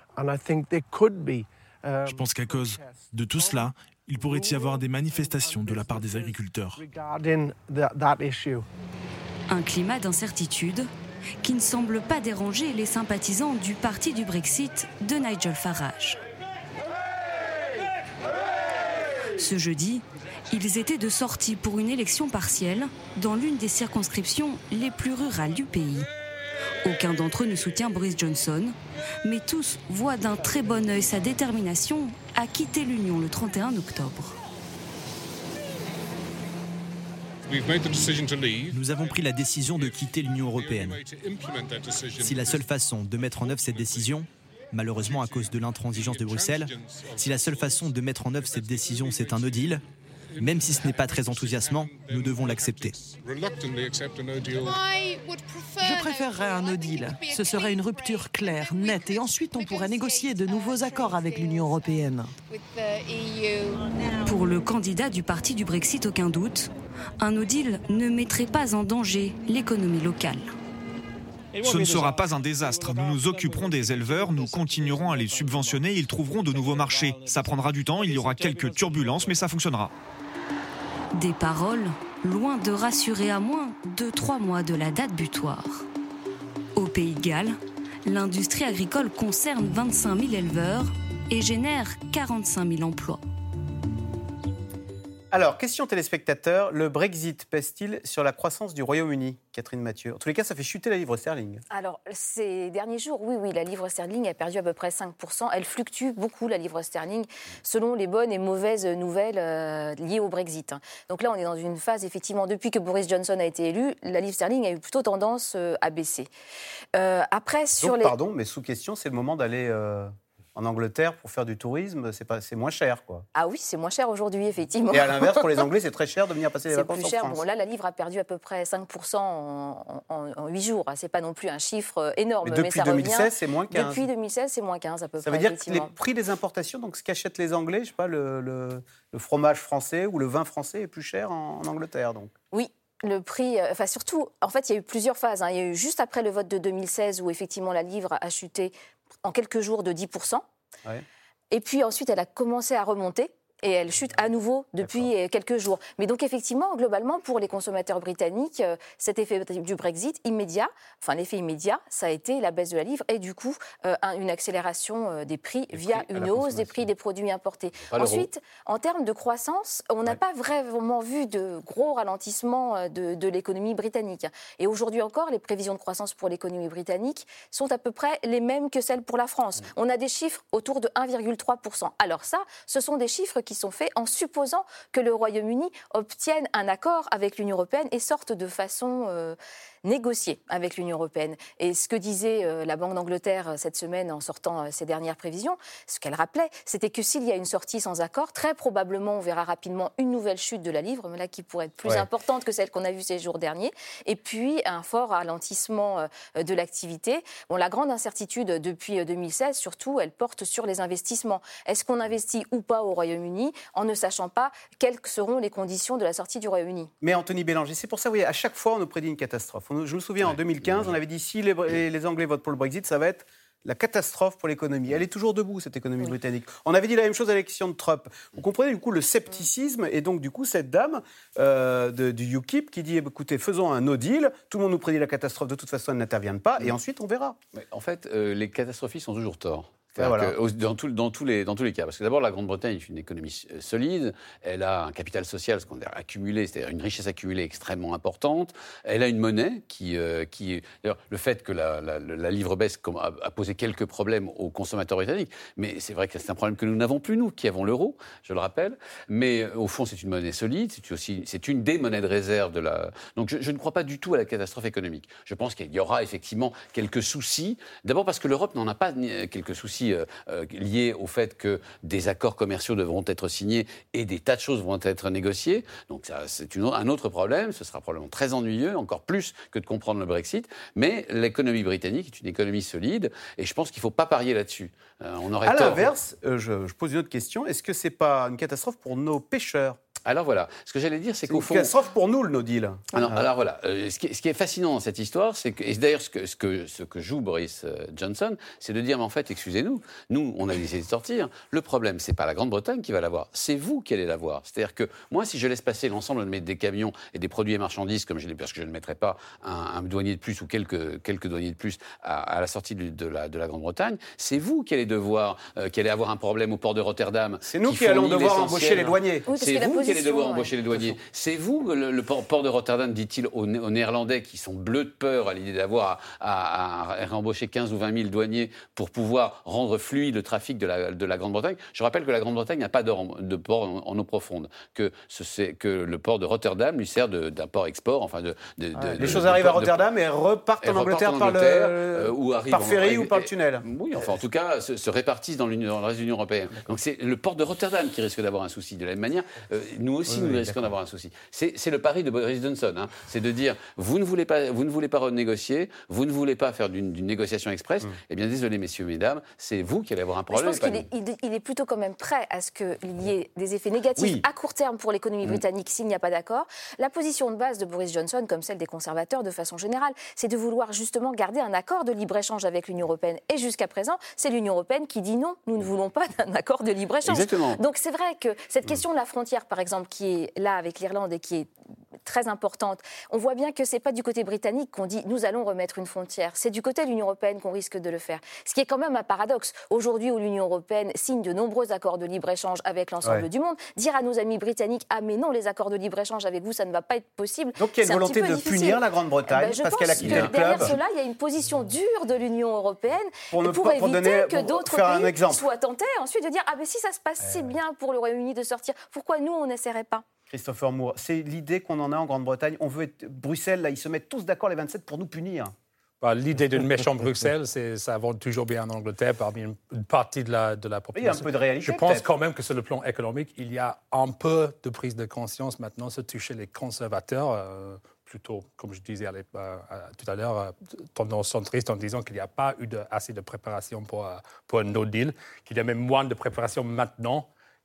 S15: Je pense qu'à cause de tout cela, il pourrait y avoir des manifestations de la part des agriculteurs.
S12: Un climat d'incertitude qui ne semble pas déranger les sympathisants du parti du Brexit de Nigel Farage. Ce jeudi, ils étaient de sortie pour une élection partielle dans l'une des circonscriptions les plus rurales du pays. Aucun d'entre eux ne soutient Boris Johnson, mais tous voient d'un très bon œil sa détermination à quitter l'Union le 31 octobre.
S13: Nous avons pris la décision de quitter l'Union européenne. Si la seule façon de mettre en œuvre cette décision, malheureusement à cause de l'intransigeance de Bruxelles, si la seule façon de mettre en œuvre cette décision c'est un no deal, même si ce n'est pas très enthousiasmant, nous devons l'accepter.
S7: Je préférerais un no deal. Ce serait une rupture claire, nette, et ensuite on pourrait négocier de nouveaux accords avec l'Union européenne.
S12: Pour le candidat du parti du Brexit, aucun doute, un no deal ne mettrait pas en danger l'économie locale.
S14: Ce ne sera pas un désastre. Nous nous occuperons des éleveurs, nous continuerons à les subventionner, ils trouveront de nouveaux marchés. Ça prendra du temps, il y aura quelques turbulences, mais ça fonctionnera.
S12: Des paroles loin de rassurer à moins de 3 mois de la date butoir. Au Pays de Galles, l'industrie agricole concerne 25 000 éleveurs et génère 45 000 emplois.
S1: Alors, question téléspectateur, le Brexit pèse-t-il sur la croissance du Royaume-Uni, Catherine Mathieu? En tous les cas, ça fait chuter la livre sterling.
S4: Alors, ces derniers jours, oui, la livre sterling a perdu à peu près 5%. Elle fluctue beaucoup, la livre sterling, selon les bonnes et mauvaises nouvelles liées au Brexit. Donc là, on est dans une phase, effectivement, depuis que Boris Johnson a été élu, la livre sterling a eu plutôt tendance à baisser. Après, sur
S1: donc, pardon, mais sous question, c'est le moment d'aller... En Angleterre, pour faire du tourisme, c'est moins cher, quoi.
S4: Ah oui, c'est moins cher aujourd'hui, effectivement.
S1: Et à l'inverse, pour les Anglais, c'est très cher de venir passer les vacances en France. C'est plus cher.
S4: Bon, là, la livre a perdu à peu près 5% en 8 jours. C'est pas non plus un chiffre énorme,
S1: mais ça 2016, revient. C'est moins 15.
S4: Depuis 2016, c'est moins 15 à peu près.
S1: Ça veut dire que les prix des importations, donc ce qu'achètent les Anglais, je sais pas, le fromage français ou le vin français est plus cher en Angleterre, donc.
S4: Oui. Le prix, enfin surtout, en fait, il y a eu plusieurs phases. Il y a eu juste après le vote de 2016 où effectivement la livre a chuté en quelques jours de 10%. Ouais. Et puis ensuite, elle a commencé à remonter. Et elle chute à nouveau depuis quelques jours. Mais donc effectivement, globalement, pour les consommateurs britanniques, cet effet du Brexit immédiat, enfin l'effet immédiat, ça a été la baisse de la livre et du coup une accélération des prix via une hausse des prix des produits importés. Ensuite, en termes de croissance, on n'a pas vraiment vu de gros ralentissement de l'économie britannique. Et aujourd'hui encore, les prévisions de croissance pour l'économie britannique sont à peu près les mêmes que celles pour la France. On a des chiffres autour de 1,3%. Alors ça, ce sont des chiffres qui sont faits en supposant que le Royaume-Uni obtienne un accord avec l'Union européenne et sorte de façon négociée avec l'Union européenne. Et ce que disait la Banque d'Angleterre cette semaine en sortant ses dernières prévisions, ce qu'elle rappelait, c'était que s'il y a une sortie sans accord, très probablement on verra rapidement une nouvelle chute de la livre, mais là qui pourrait être plus importante que celle qu'on a vue ces jours derniers, et puis un fort ralentissement de l'activité. Bon, la grande incertitude depuis 2016, surtout, elle porte sur les investissements. Est-ce qu'on investit ou pas au Royaume-Uni en ne sachant pas quelles seront les conditions de la sortie du Royaume-Uni? Mais
S1: Anthony Bélanger, c'est pour ça, oui, à chaque fois, on nous prédit une catastrophe. Je me souviens, en 2015, on avait dit si les Anglais votent pour le Brexit, ça va être la catastrophe pour l'économie. Elle est toujours debout, cette économie britannique. On avait dit la même chose à l'élection de Trump. Vous comprenez, du coup, le scepticisme, et donc, du coup, cette dame du UKIP qui dit, écoutez, faisons un no deal, tout le monde nous prédit la catastrophe, de toute façon, elle n'intervient pas, et ensuite, on verra.
S2: Mais en fait, les catastrophistes ont toujours tort. Voilà. Dans tous les cas. Parce que d'abord, la Grande-Bretagne est une économie solide, elle a un capital social, ce qu'on a accumulé, c'est-à-dire une richesse accumulée extrêmement importante, elle a une monnaie qui d'ailleurs, le fait que la livre baisse a posé quelques problèmes aux consommateurs britanniques, mais c'est vrai que c'est un problème que nous n'avons plus, nous, qui avons l'euro, je le rappelle, mais au fond, c'est une monnaie solide, c'est une des monnaies de réserve de la... Donc je ne crois pas du tout à la catastrophe économique. Je pense qu'il y aura effectivement quelques soucis, d'abord parce que l'Europe n'en a pas quelques soucis liés au fait que des accords commerciaux devront être signés et des tas de choses vont être négociées. Donc ça, c'est un autre problème. Ce sera probablement très ennuyeux, encore plus que de comprendre le Brexit. Mais l'économie britannique est une économie solide et je pense qu'il ne faut pas parier là-dessus. On aurait
S1: à l'inverse, je pose une autre question. Est-ce que ce n'est pas une catastrophe pour nos pêcheurs ?
S2: Alors voilà, ce que j'allais dire, c'est qu'au fond...
S1: C'est une catastrophe pour nous, le no deal.
S2: Alors voilà, ce qui est fascinant dans cette histoire, c'est que, et d'ailleurs ce que joue Boris Johnson, c'est de dire, mais en fait, excusez-nous, nous, on a décidé de sortir. Le problème, c'est pas la Grande-Bretagne qui va l'avoir, c'est vous qui allez l'avoir. C'est-à-dire que moi, si je laisse passer l'ensemble des camions et des produits et marchandises, parce que je ne mettrai pas un douanier de plus ou quelques douaniers de plus à la sortie de la Grande-Bretagne, c'est vous qui allez qui allez avoir un problème au port de Rotterdam.
S1: C'est nous qui allons devoir embaucher les douaniers.
S2: Oui, c'est vous qui allez devoir embaucher les douaniers. C'est vous, le port de Rotterdam, dit-il aux Néerlandais qui sont bleus de peur à l'idée d'avoir à réembaucher 15 ou 20 000 douaniers pour pouvoir rendre fluide le trafic de la Grande-Bretagne. Je rappelle que la Grande-Bretagne n'a pas de port en eau profonde, que le port de Rotterdam lui sert d'un port-export. Enfin
S1: les choses arrivent à Rotterdam et repartent en Angleterre par ferry ou par le tunnel.
S2: Oui, enfin en tout cas se répartissent dans le reste de l'Union européenne. Donc c'est le port de Rotterdam qui risque d'avoir un souci. De la même manière, nous aussi, nous risquons d'avoir un souci. C'est le pari de Boris Johnson. Hein. C'est de dire, vous ne voulez pas renégocier, vous ne voulez pas faire d'une négociation express. Eh bien, désolé, messieurs, mesdames, c'est vous qui allez avoir un problème.
S4: Je pense qu'il est plutôt quand même prêt à ce qu'il y ait des effets négatifs à court terme pour l'économie britannique s'il n'y a pas d'accord. La position de base de Boris Johnson, comme celle des conservateurs de façon générale, c'est de vouloir justement garder un accord de libre-échange avec l'Union européenne. Et jusqu'à présent, c'est l'Union européenne qui dit non, nous ne voulons pas d'un accord de libre-échange.
S2: Exactement.
S4: Donc c'est vrai que cette question de la frontière, par exemple, qui est là avec l'Irlande et qui est très importante, on voit bien que ce n'est pas du côté britannique qu'on dit nous allons remettre une frontière, c'est du côté de l'Union européenne qu'on risque de le faire. Ce qui est quand même un paradoxe. Aujourd'hui où l'Union européenne signe de nombreux accords de libre-échange avec l'ensemble du monde, dire à nos amis britanniques ah mais non, les accords de libre-écge avec vous ça ne va pas être possible.
S1: Donc il y a une volonté de punir la Grande-Bretagne parce qu'elle a quitté le club.
S4: Derrière cela, il y a une position dure de l'Union européenne pour éviter que d'autres pays soient tentés ensuite de dire ah mais si ça se passe si bien pour le Royaume-Uni de sortir, pourquoi nous on n'essaierait pas?
S1: Christopher Moore, c'est l'idée qu'on en a en Grande-Bretagne. On veut être Bruxelles, là, ils se mettent tous d'accord les 27 pour nous punir.
S5: L'idée d'une méchante Bruxelles, ça va toujours bien en Angleterre parmi une partie de la population.
S1: Il y a un peu de réalité.
S5: Je pense quand même que sur le plan économique, il y a un peu de prise de conscience maintenant, se toucher les conservateurs, plutôt, comme je disais tout à l'heure, tendance centriste en disant qu'il n'y a pas eu assez de préparation pour un no deal, qu'il y a même moins de préparation maintenant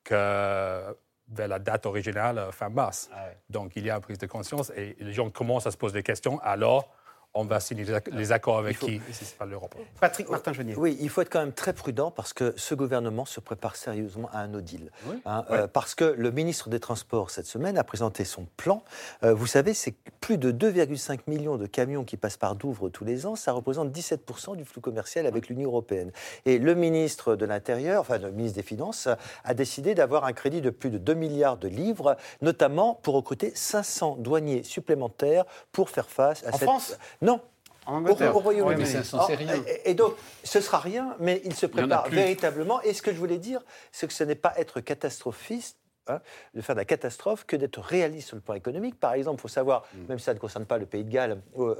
S5: que vers la date originale, fin mars. Donc, il y a une prise de conscience et les gens commencent à se poser des questions. Alors, on va signer les accords avec qui si ce n'est pas l'Europe.
S1: Patrick Martin-Genier.
S3: Oui, il faut être quand même très prudent parce que ce gouvernement se prépare sérieusement à un no deal. Parce que le ministre des Transports, cette semaine, a présenté son plan. Vous savez, c'est plus de 2,5 millions de camions qui passent par Douvres tous les ans. Ça représente 17% du flux commercial avec l'Union européenne. Et le ministre de l'Intérieur, enfin le ministre des Finances, a décidé d'avoir un crédit de plus de 2 milliards de livres, notamment pour recruter 500 douaniers supplémentaires pour faire face à cette...
S1: France ?
S3: Non.
S1: En Angleterre.
S3: Au Royaume-Uni.
S2: Mais 500, c'est rien.
S3: Et donc, ce sera rien, mais il se prépare véritablement. Et ce que je voulais dire, c'est que ce n'est pas être catastrophiste, de faire de la catastrophe, que d'être réaliste sur le plan économique. Par exemple, il faut savoir, même si ça ne concerne pas le Pays de Galles,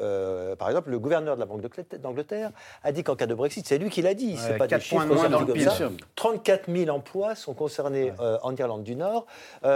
S3: par exemple, le gouverneur de la Banque d'Angleterre a dit qu'en cas de Brexit, c'est lui qui l'a dit, c'est pas des chiffres comme ça. 34 000 emplois sont concernés en Irlande du Nord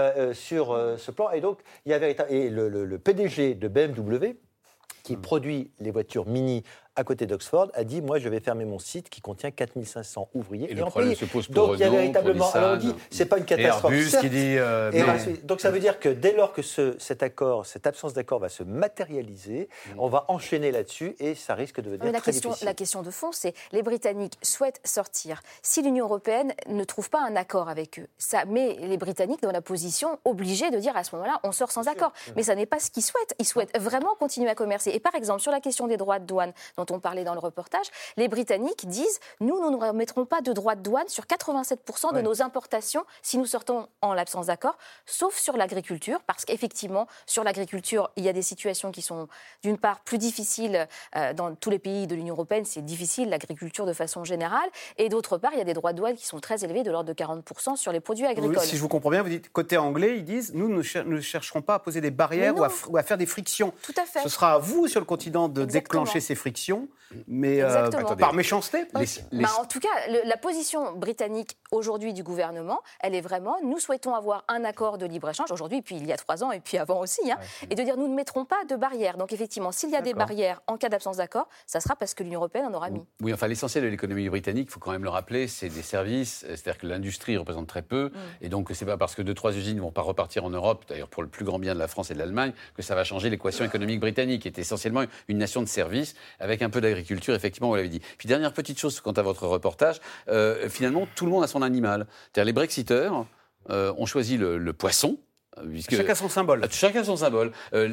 S3: sur ce plan. Et donc, il y a le PDG de BMW, qui produit les voitures Mini à côté d'Oxford, a dit « Moi, je vais fermer mon site qui contient 4500 ouvriers. »
S2: Et le problème se pose pour
S3: Donc,
S2: Renault,
S3: il y a véritablement...
S2: pour Nissan,
S3: alors, on dit, c'est pas une catastrophe.
S1: Airbus qui dit...
S3: Donc, ça veut dire que dès lors que cet accord, cette absence d'accord va se matérialiser, on va enchaîner là-dessus et ça risque de devenir très difficile.
S4: La question de fond, c'est les Britanniques souhaitent sortir. Si l'Union européenne ne trouve pas un accord avec eux, ça met les Britanniques dans la position obligée de dire à ce moment-là, on sort sans accord. Mais ça n'est pas ce qu'ils souhaitent. Ils souhaitent vraiment continuer à commercer. Et par exemple, sur la question des droits de douane dont on parlait dans le reportage, les Britanniques disent « Nous ne remettrons pas de droits de douane sur 87% de nos importations si nous sortons en l'absence d'accord, sauf sur l'agriculture, parce qu'effectivement, sur l'agriculture, il y a des situations qui sont, d'une part, plus difficiles dans tous les pays de l'Union européenne, c'est difficile, l'agriculture de façon générale, et d'autre part, il y a des droits de douane qui sont très élevés, de l'ordre de 40% sur les produits agricoles.
S1: Oui, si je vous comprends bien, vous dites, côté anglais, ils disent « Nous ne chercherons pas à poser des barrières ou à faire des frictions. »
S4: Tout à fait.
S1: Ce sera à vous, sur le continent, de déclencher ces frictions, mais par méchanceté.
S4: En tout cas, la position britannique aujourd'hui du gouvernement, elle est vraiment, nous souhaitons avoir un accord de libre-échange aujourd'hui, puis il y a 3 ans et puis avant aussi, et de dire nous ne mettrons pas de barrières. Donc effectivement, s'il y a des barrières en cas d'absence d'accord, ça sera parce que l'Union européenne en aura mis.
S2: Oui, enfin l'essentiel de l'économie britannique, il faut quand même le rappeler, c'est des services, c'est-à-dire que l'industrie représente très peu, et donc c'est pas parce que 2-3 usines ne vont pas repartir en Europe, d'ailleurs pour le plus grand bien de la France et de l'Allemagne, que ça va changer l'équation économique britannique, qui est essentiellement une nation de services, avec un peu d'agriculture, effectivement, vous l'avez dit. Puis dernière petite chose quant à votre reportage, finalement, tout le monde a son animal. C'est-à-dire les Brexiteurs ont choisi le poisson.
S1: Chacun son symbole.
S2: Chacun son symbole.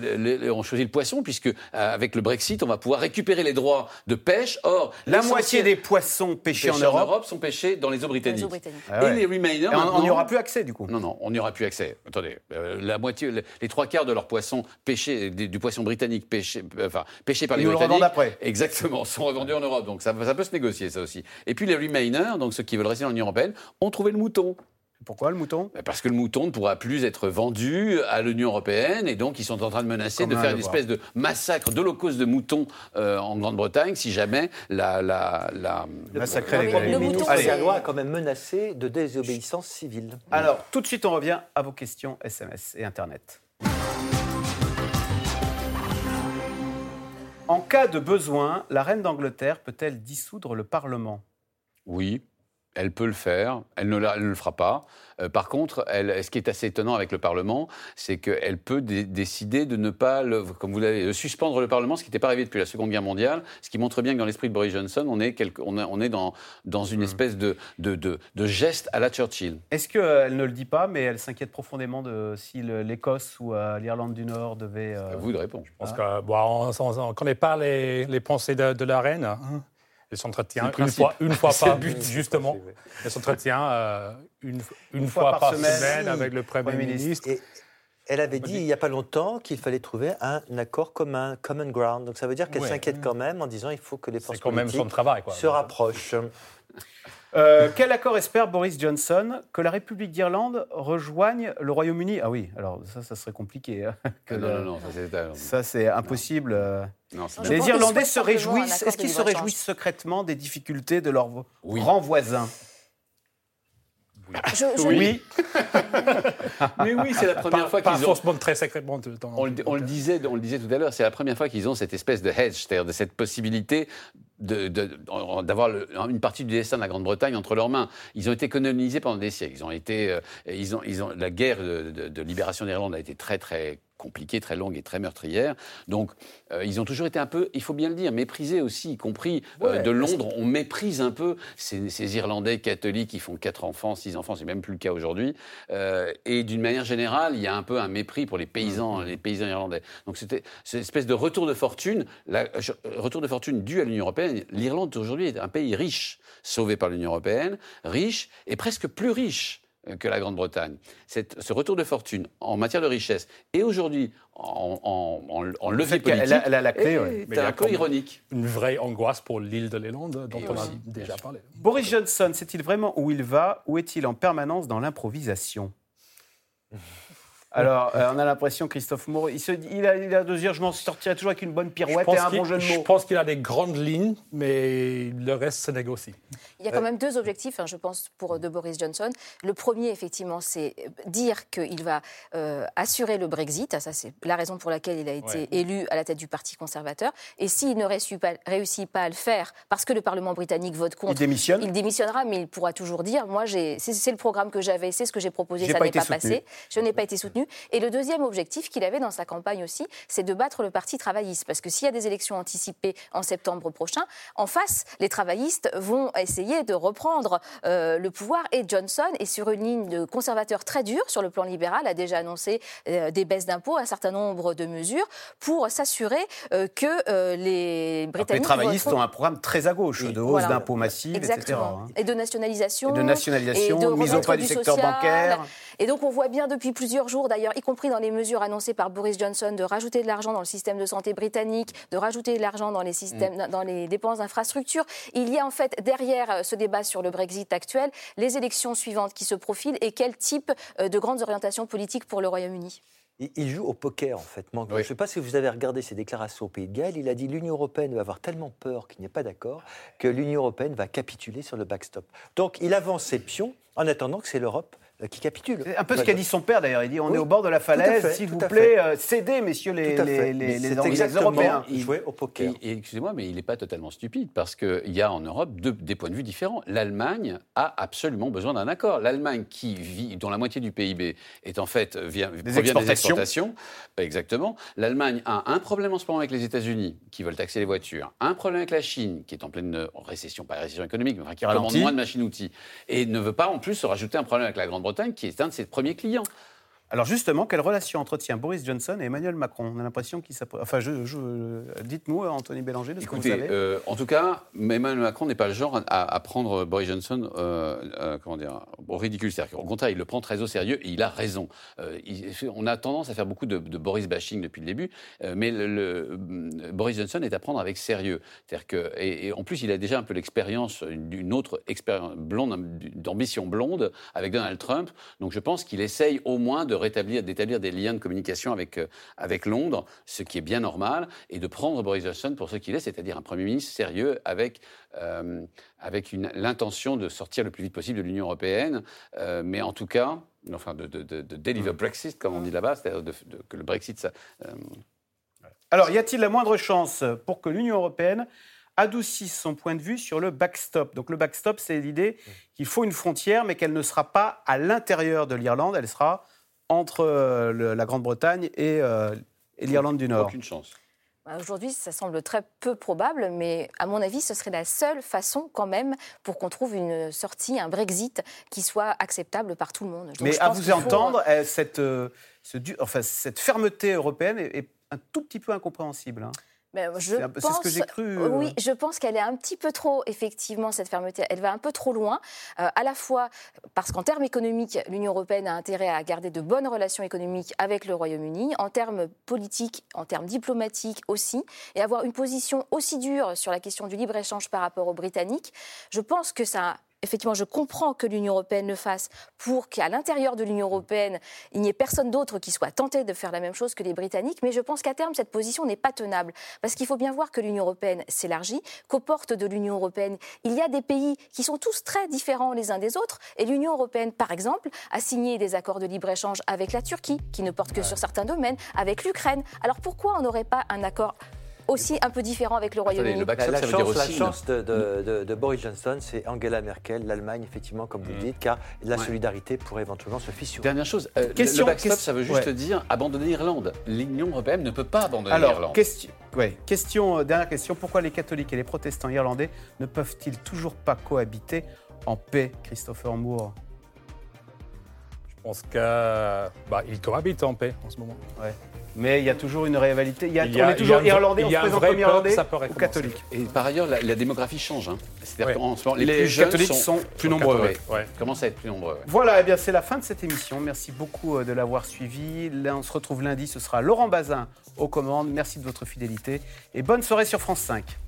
S2: On choisit le poisson puisque avec le Brexit, on va pouvoir récupérer les droits de pêche. Or,
S1: la moitié des poissons pêchés en Europe
S2: sont pêchés dans les eaux britanniques.
S1: Et
S2: les remainers,
S1: on n'y aura plus accès du coup.
S2: Non, on n'y aura plus accès. Attendez, la moitié, les 3/4 de leurs poissons pêchés, du poisson britannique pêché par les Britanniques.
S1: Ils nous le revendent après.
S2: Exactement, sont revendus en Europe. Donc ça peut se négocier ça aussi. Et puis les remainers, donc ceux qui veulent rester dans l'Union européenne, ont trouvé le mouton.
S1: Pourquoi le mouton ?
S2: Parce que le mouton ne pourra plus être vendu à l'Union européenne et donc ils sont en train de menacer de faire une espèce de massacre d'holocauste de moutons en Grande-Bretagne si jamais
S3: massacrer les Premier ministre gallois a quand même menacé de désobéissance civile.
S1: Alors, tout de suite, on revient à vos questions SMS et Internet. En cas de besoin, la reine d'Angleterre peut-elle dissoudre le Parlement ?
S2: Oui. Elle peut le faire, elle ne le fera pas. Par contre, ce qui est assez étonnant avec le Parlement, c'est qu'elle peut décider de ne pas, comme vous l'avez, suspendre le Parlement, ce qui n'était pas arrivé depuis la Seconde Guerre mondiale, ce qui montre bien que dans l'esprit de Boris Johnson, on est dans une espèce de geste à la Churchill.
S1: Est-ce qu'elle ne le dit pas, mais elle s'inquiète profondément de si l'Écosse ou l'Irlande du Nord devait...
S2: À vous de répondre.
S5: Je pense qu'on ne connaît pas les pensées de la reine. Hein. Elle s'entretient une fois par justement. Elle s'entretient une fois par semaine avec le Premier ministre.
S3: Et elle avait dit il n'y a pas longtemps qu'il fallait trouver un accord commun, common ground. Donc ça veut dire qu'elle s'inquiète quand même en disant il faut que les forces politiques se rapprochent.
S1: Quel accord espère Boris Johnson ? Que la République d'Irlande rejoigne le Royaume-Uni ? Ah oui, alors ça serait compliqué.
S2: Non,
S1: ça c'est impossible.
S2: Non,
S1: les Irlandais se réjouissent. Est-ce qu'ils se réjouissent secrètement des difficultés de leurs grands voisins ?
S2: Oui. Mais oui, c'est la première fois qu'ils ont...
S5: très secrètement.
S2: On le disait tout à l'heure, c'est la première fois qu'ils ont cette espèce de hedge, c'est-à-dire de cette possibilité d'avoir une partie du destin de la Grande-Bretagne entre leurs mains. Ils ont été colonisés pendant des siècles. La guerre de libération d'Irlande a été très, très compliquée, très longue et très meurtrière. Donc, ils ont toujours été un peu, il faut bien le dire, méprisés aussi, y compris de Londres. On méprise un peu ces Irlandais catholiques qui font 4 enfants, 6 enfants, c'est même plus le cas aujourd'hui. Et d'une manière générale, il y a un peu un mépris pour les paysans irlandais. Donc, c'était cette espèce de retour de fortune dû à l'Union européenne. L'Irlande, aujourd'hui, est un pays riche, sauvé par l'Union européenne, riche et presque plus riche que la Grande-Bretagne. Ce retour de fortune en matière de richesse et aujourd'hui en levier politique,
S1: elle a la clé,
S2: c'est un peu ironique.
S5: Une vraie angoisse pour l'île de l'Irlande dont on a déjà parlé.
S1: Boris Johnson, sait-il vraiment où il va ou est-il en permanence dans l'improvisation ? Alors, on a l'impression, Christophe Moreau, il a de dire je m'en sortirai toujours avec une bonne pirouette et un bon jeu de mots.
S5: Je pense qu'il a des grandes lignes, mais le reste se négocie.
S4: Il y a quand même 2 objectifs, je pense, de Boris Johnson. Le premier, effectivement, c'est dire qu'il va assurer le Brexit. Ça, c'est la raison pour laquelle il a été élu à la tête du Parti conservateur. Et s'il ne réussit pas à le faire, parce que le Parlement britannique vote contre, il démissionnera, mais il pourra toujours dire moi, c'est le programme que j'avais, c'est ce que j'ai proposé, ça n'est pas passé. Je n'ai pas été soutenu. Et le deuxième objectif qu'il avait dans sa campagne aussi, c'est de battre le Parti travailliste. Parce que s'il y a des élections anticipées en septembre prochain, en face, les travaillistes vont essayer de reprendre le pouvoir. Et Johnson est sur une ligne de conservateur très dure sur le plan libéral, a déjà annoncé des baisses d'impôts, un certain nombre de mesures pour s'assurer que les Britanniques...
S1: Les travaillistes ont un programme très à gauche, de hausse d'impôts massifs,
S4: exactement.
S1: etc.
S4: Et de nationalisation.
S1: Et de mise au pas du secteur bancaire.
S4: Et donc on voit bien depuis plusieurs jours, d'ailleurs, y compris dans les mesures annoncées par Boris Johnson, de rajouter de l'argent dans le système de santé britannique, de rajouter de l'argent dans les dépenses d'infrastructure. Il y a en fait derrière ce débat sur le Brexit actuel, les élections suivantes qui se profilent et quel type de grandes orientations politiques pour le Royaume-Uni.
S3: Il joue au poker, en fait. Je ne sais pas si vous avez regardé ses déclarations au Pays de Galles. Il a dit l'Union européenne va avoir tellement peur qu'il n'y ait pas d'accord que l'Union européenne va capituler sur le backstop. Donc il avance ses pions en attendant que c'est l'Europe qui capitule.
S1: C'est un peu ce qu'a dit son père d'ailleurs. Il dit on est au bord de la falaise, s'il vous plaît, cédez, messieurs les Européens.
S3: Il jouait au poker.
S2: Et excusez-moi, mais il n'est pas totalement stupide parce qu'il y a en Europe des points de vue différents. L'Allemagne a absolument besoin d'un accord. L'Allemagne, dont la moitié du PIB est en fait provient des exportations. Exactement. L'Allemagne a un problème en ce moment avec les États-Unis qui veulent taxer les voitures, un problème avec la Chine qui est en pleine récession, pas récession économique, mais qui commande moins de machines-outils, et ne veut pas en plus se rajouter un problème avec la Grande-Bretagne qui est un de ses premiers clients.
S1: Alors justement, quelle relation entretient Boris Johnson et Emmanuel Macron? On a l'impression qu'ils s'approchent. Enfin, dites-nous, Anthony Bélanger, de ce que vous savez.
S2: En tout cas, Emmanuel Macron n'est pas le genre à prendre Boris Johnson au ridicule. C'est-à-dire qu'au contraire, il le prend très au sérieux et il a raison. On a tendance à faire beaucoup de Boris bashing depuis le début, mais Boris Johnson est à prendre avec sérieux. C'est-à-dire et en plus, il a déjà un peu l'expérience d'une autre expérience d'ambition blonde avec Donald Trump. Donc je pense qu'il essaye au moins d'établir des liens de communication avec Londres, ce qui est bien normal, et de prendre Boris Johnson pour ce qu'il est, c'est-à-dire un Premier ministre sérieux avec l'intention de sortir le plus vite possible de l'Union européenne, mais en tout cas, de deliver Brexit, comme on dit là-bas, c'est-à-dire que le Brexit...
S1: Alors, y a-t-il la moindre chance pour que l'Union européenne adoucisse son point de vue sur le backstop? Donc le backstop, c'est l'idée qu'il faut une frontière, mais qu'elle ne sera pas à l'intérieur de l'Irlande, elle sera entre la Grande-Bretagne et l'Irlande du Nord.
S2: Aucune chance.
S4: Aujourd'hui, ça semble très peu probable, mais à mon avis, ce serait la seule façon quand même pour qu'on trouve une sortie, un Brexit qui soit acceptable par tout le monde. Donc,
S1: mais à vous entendre, cette fermeté européenne est un tout petit peu incompréhensible. Hein. C'est ce que j'ai cru.
S4: Oui, je pense qu'elle est un petit peu trop, effectivement, cette fermeté. Elle va un peu trop loin, à la fois parce qu'en termes économiques, l'Union européenne a intérêt à garder de bonnes relations économiques avec le Royaume-Uni, en termes politiques, en termes diplomatiques aussi, et avoir une position aussi dure sur la question du libre-échange par rapport aux Britanniques. Je pense que ça... Effectivement, je comprends que l'Union européenne le fasse pour qu'à l'intérieur de l'Union européenne, il n'y ait personne d'autre qui soit tenté de faire la même chose que les Britanniques. Mais je pense qu'à terme, cette position n'est pas tenable. Parce qu'il faut bien voir que l'Union européenne s'élargit, qu'aux portes de l'Union européenne, il y a des pays qui sont tous très différents les uns des autres. Et l'Union européenne, par exemple, a signé des accords de libre-échange avec la Turquie, qui ne portent que sur certains domaines, avec l'Ukraine. Alors pourquoi on n'aurait pas un accord aussi un peu différent avec le Royaume-Uni?
S3: La chance de Boris Johnson, c'est Angela Merkel, l'Allemagne, effectivement, comme vous le dites, car la solidarité pourrait éventuellement se fissurer.
S2: Dernière chose, le backstop, ça veut juste dire abandonner l'Irlande. L'Union européenne ne peut pas abandonner l'Irlande.
S1: Dernière question, pourquoi les catholiques et les protestants irlandais ne peuvent-ils toujours pas cohabiter en paix, Christopher Moore?
S5: Je pense qu'ils cohabitent en paix en ce moment.
S1: Ouais. Mais il y a toujours une rivalité. On est toujours irlandais, on se présente comme irlandais ou catholique.
S2: Et par ailleurs, la démographie change. Hein. C'est-à-dire qu'en ce moment, les plus jeunes
S1: catholiques sont plus nombreux.
S2: Commencent à être plus nombreux.
S1: Voilà, bien, c'est la fin de cette émission. Merci beaucoup de l'avoir suivi. Là, on se retrouve lundi. Ce sera Laurent Bazin aux commandes. Merci de votre fidélité et bonne soirée sur France 5.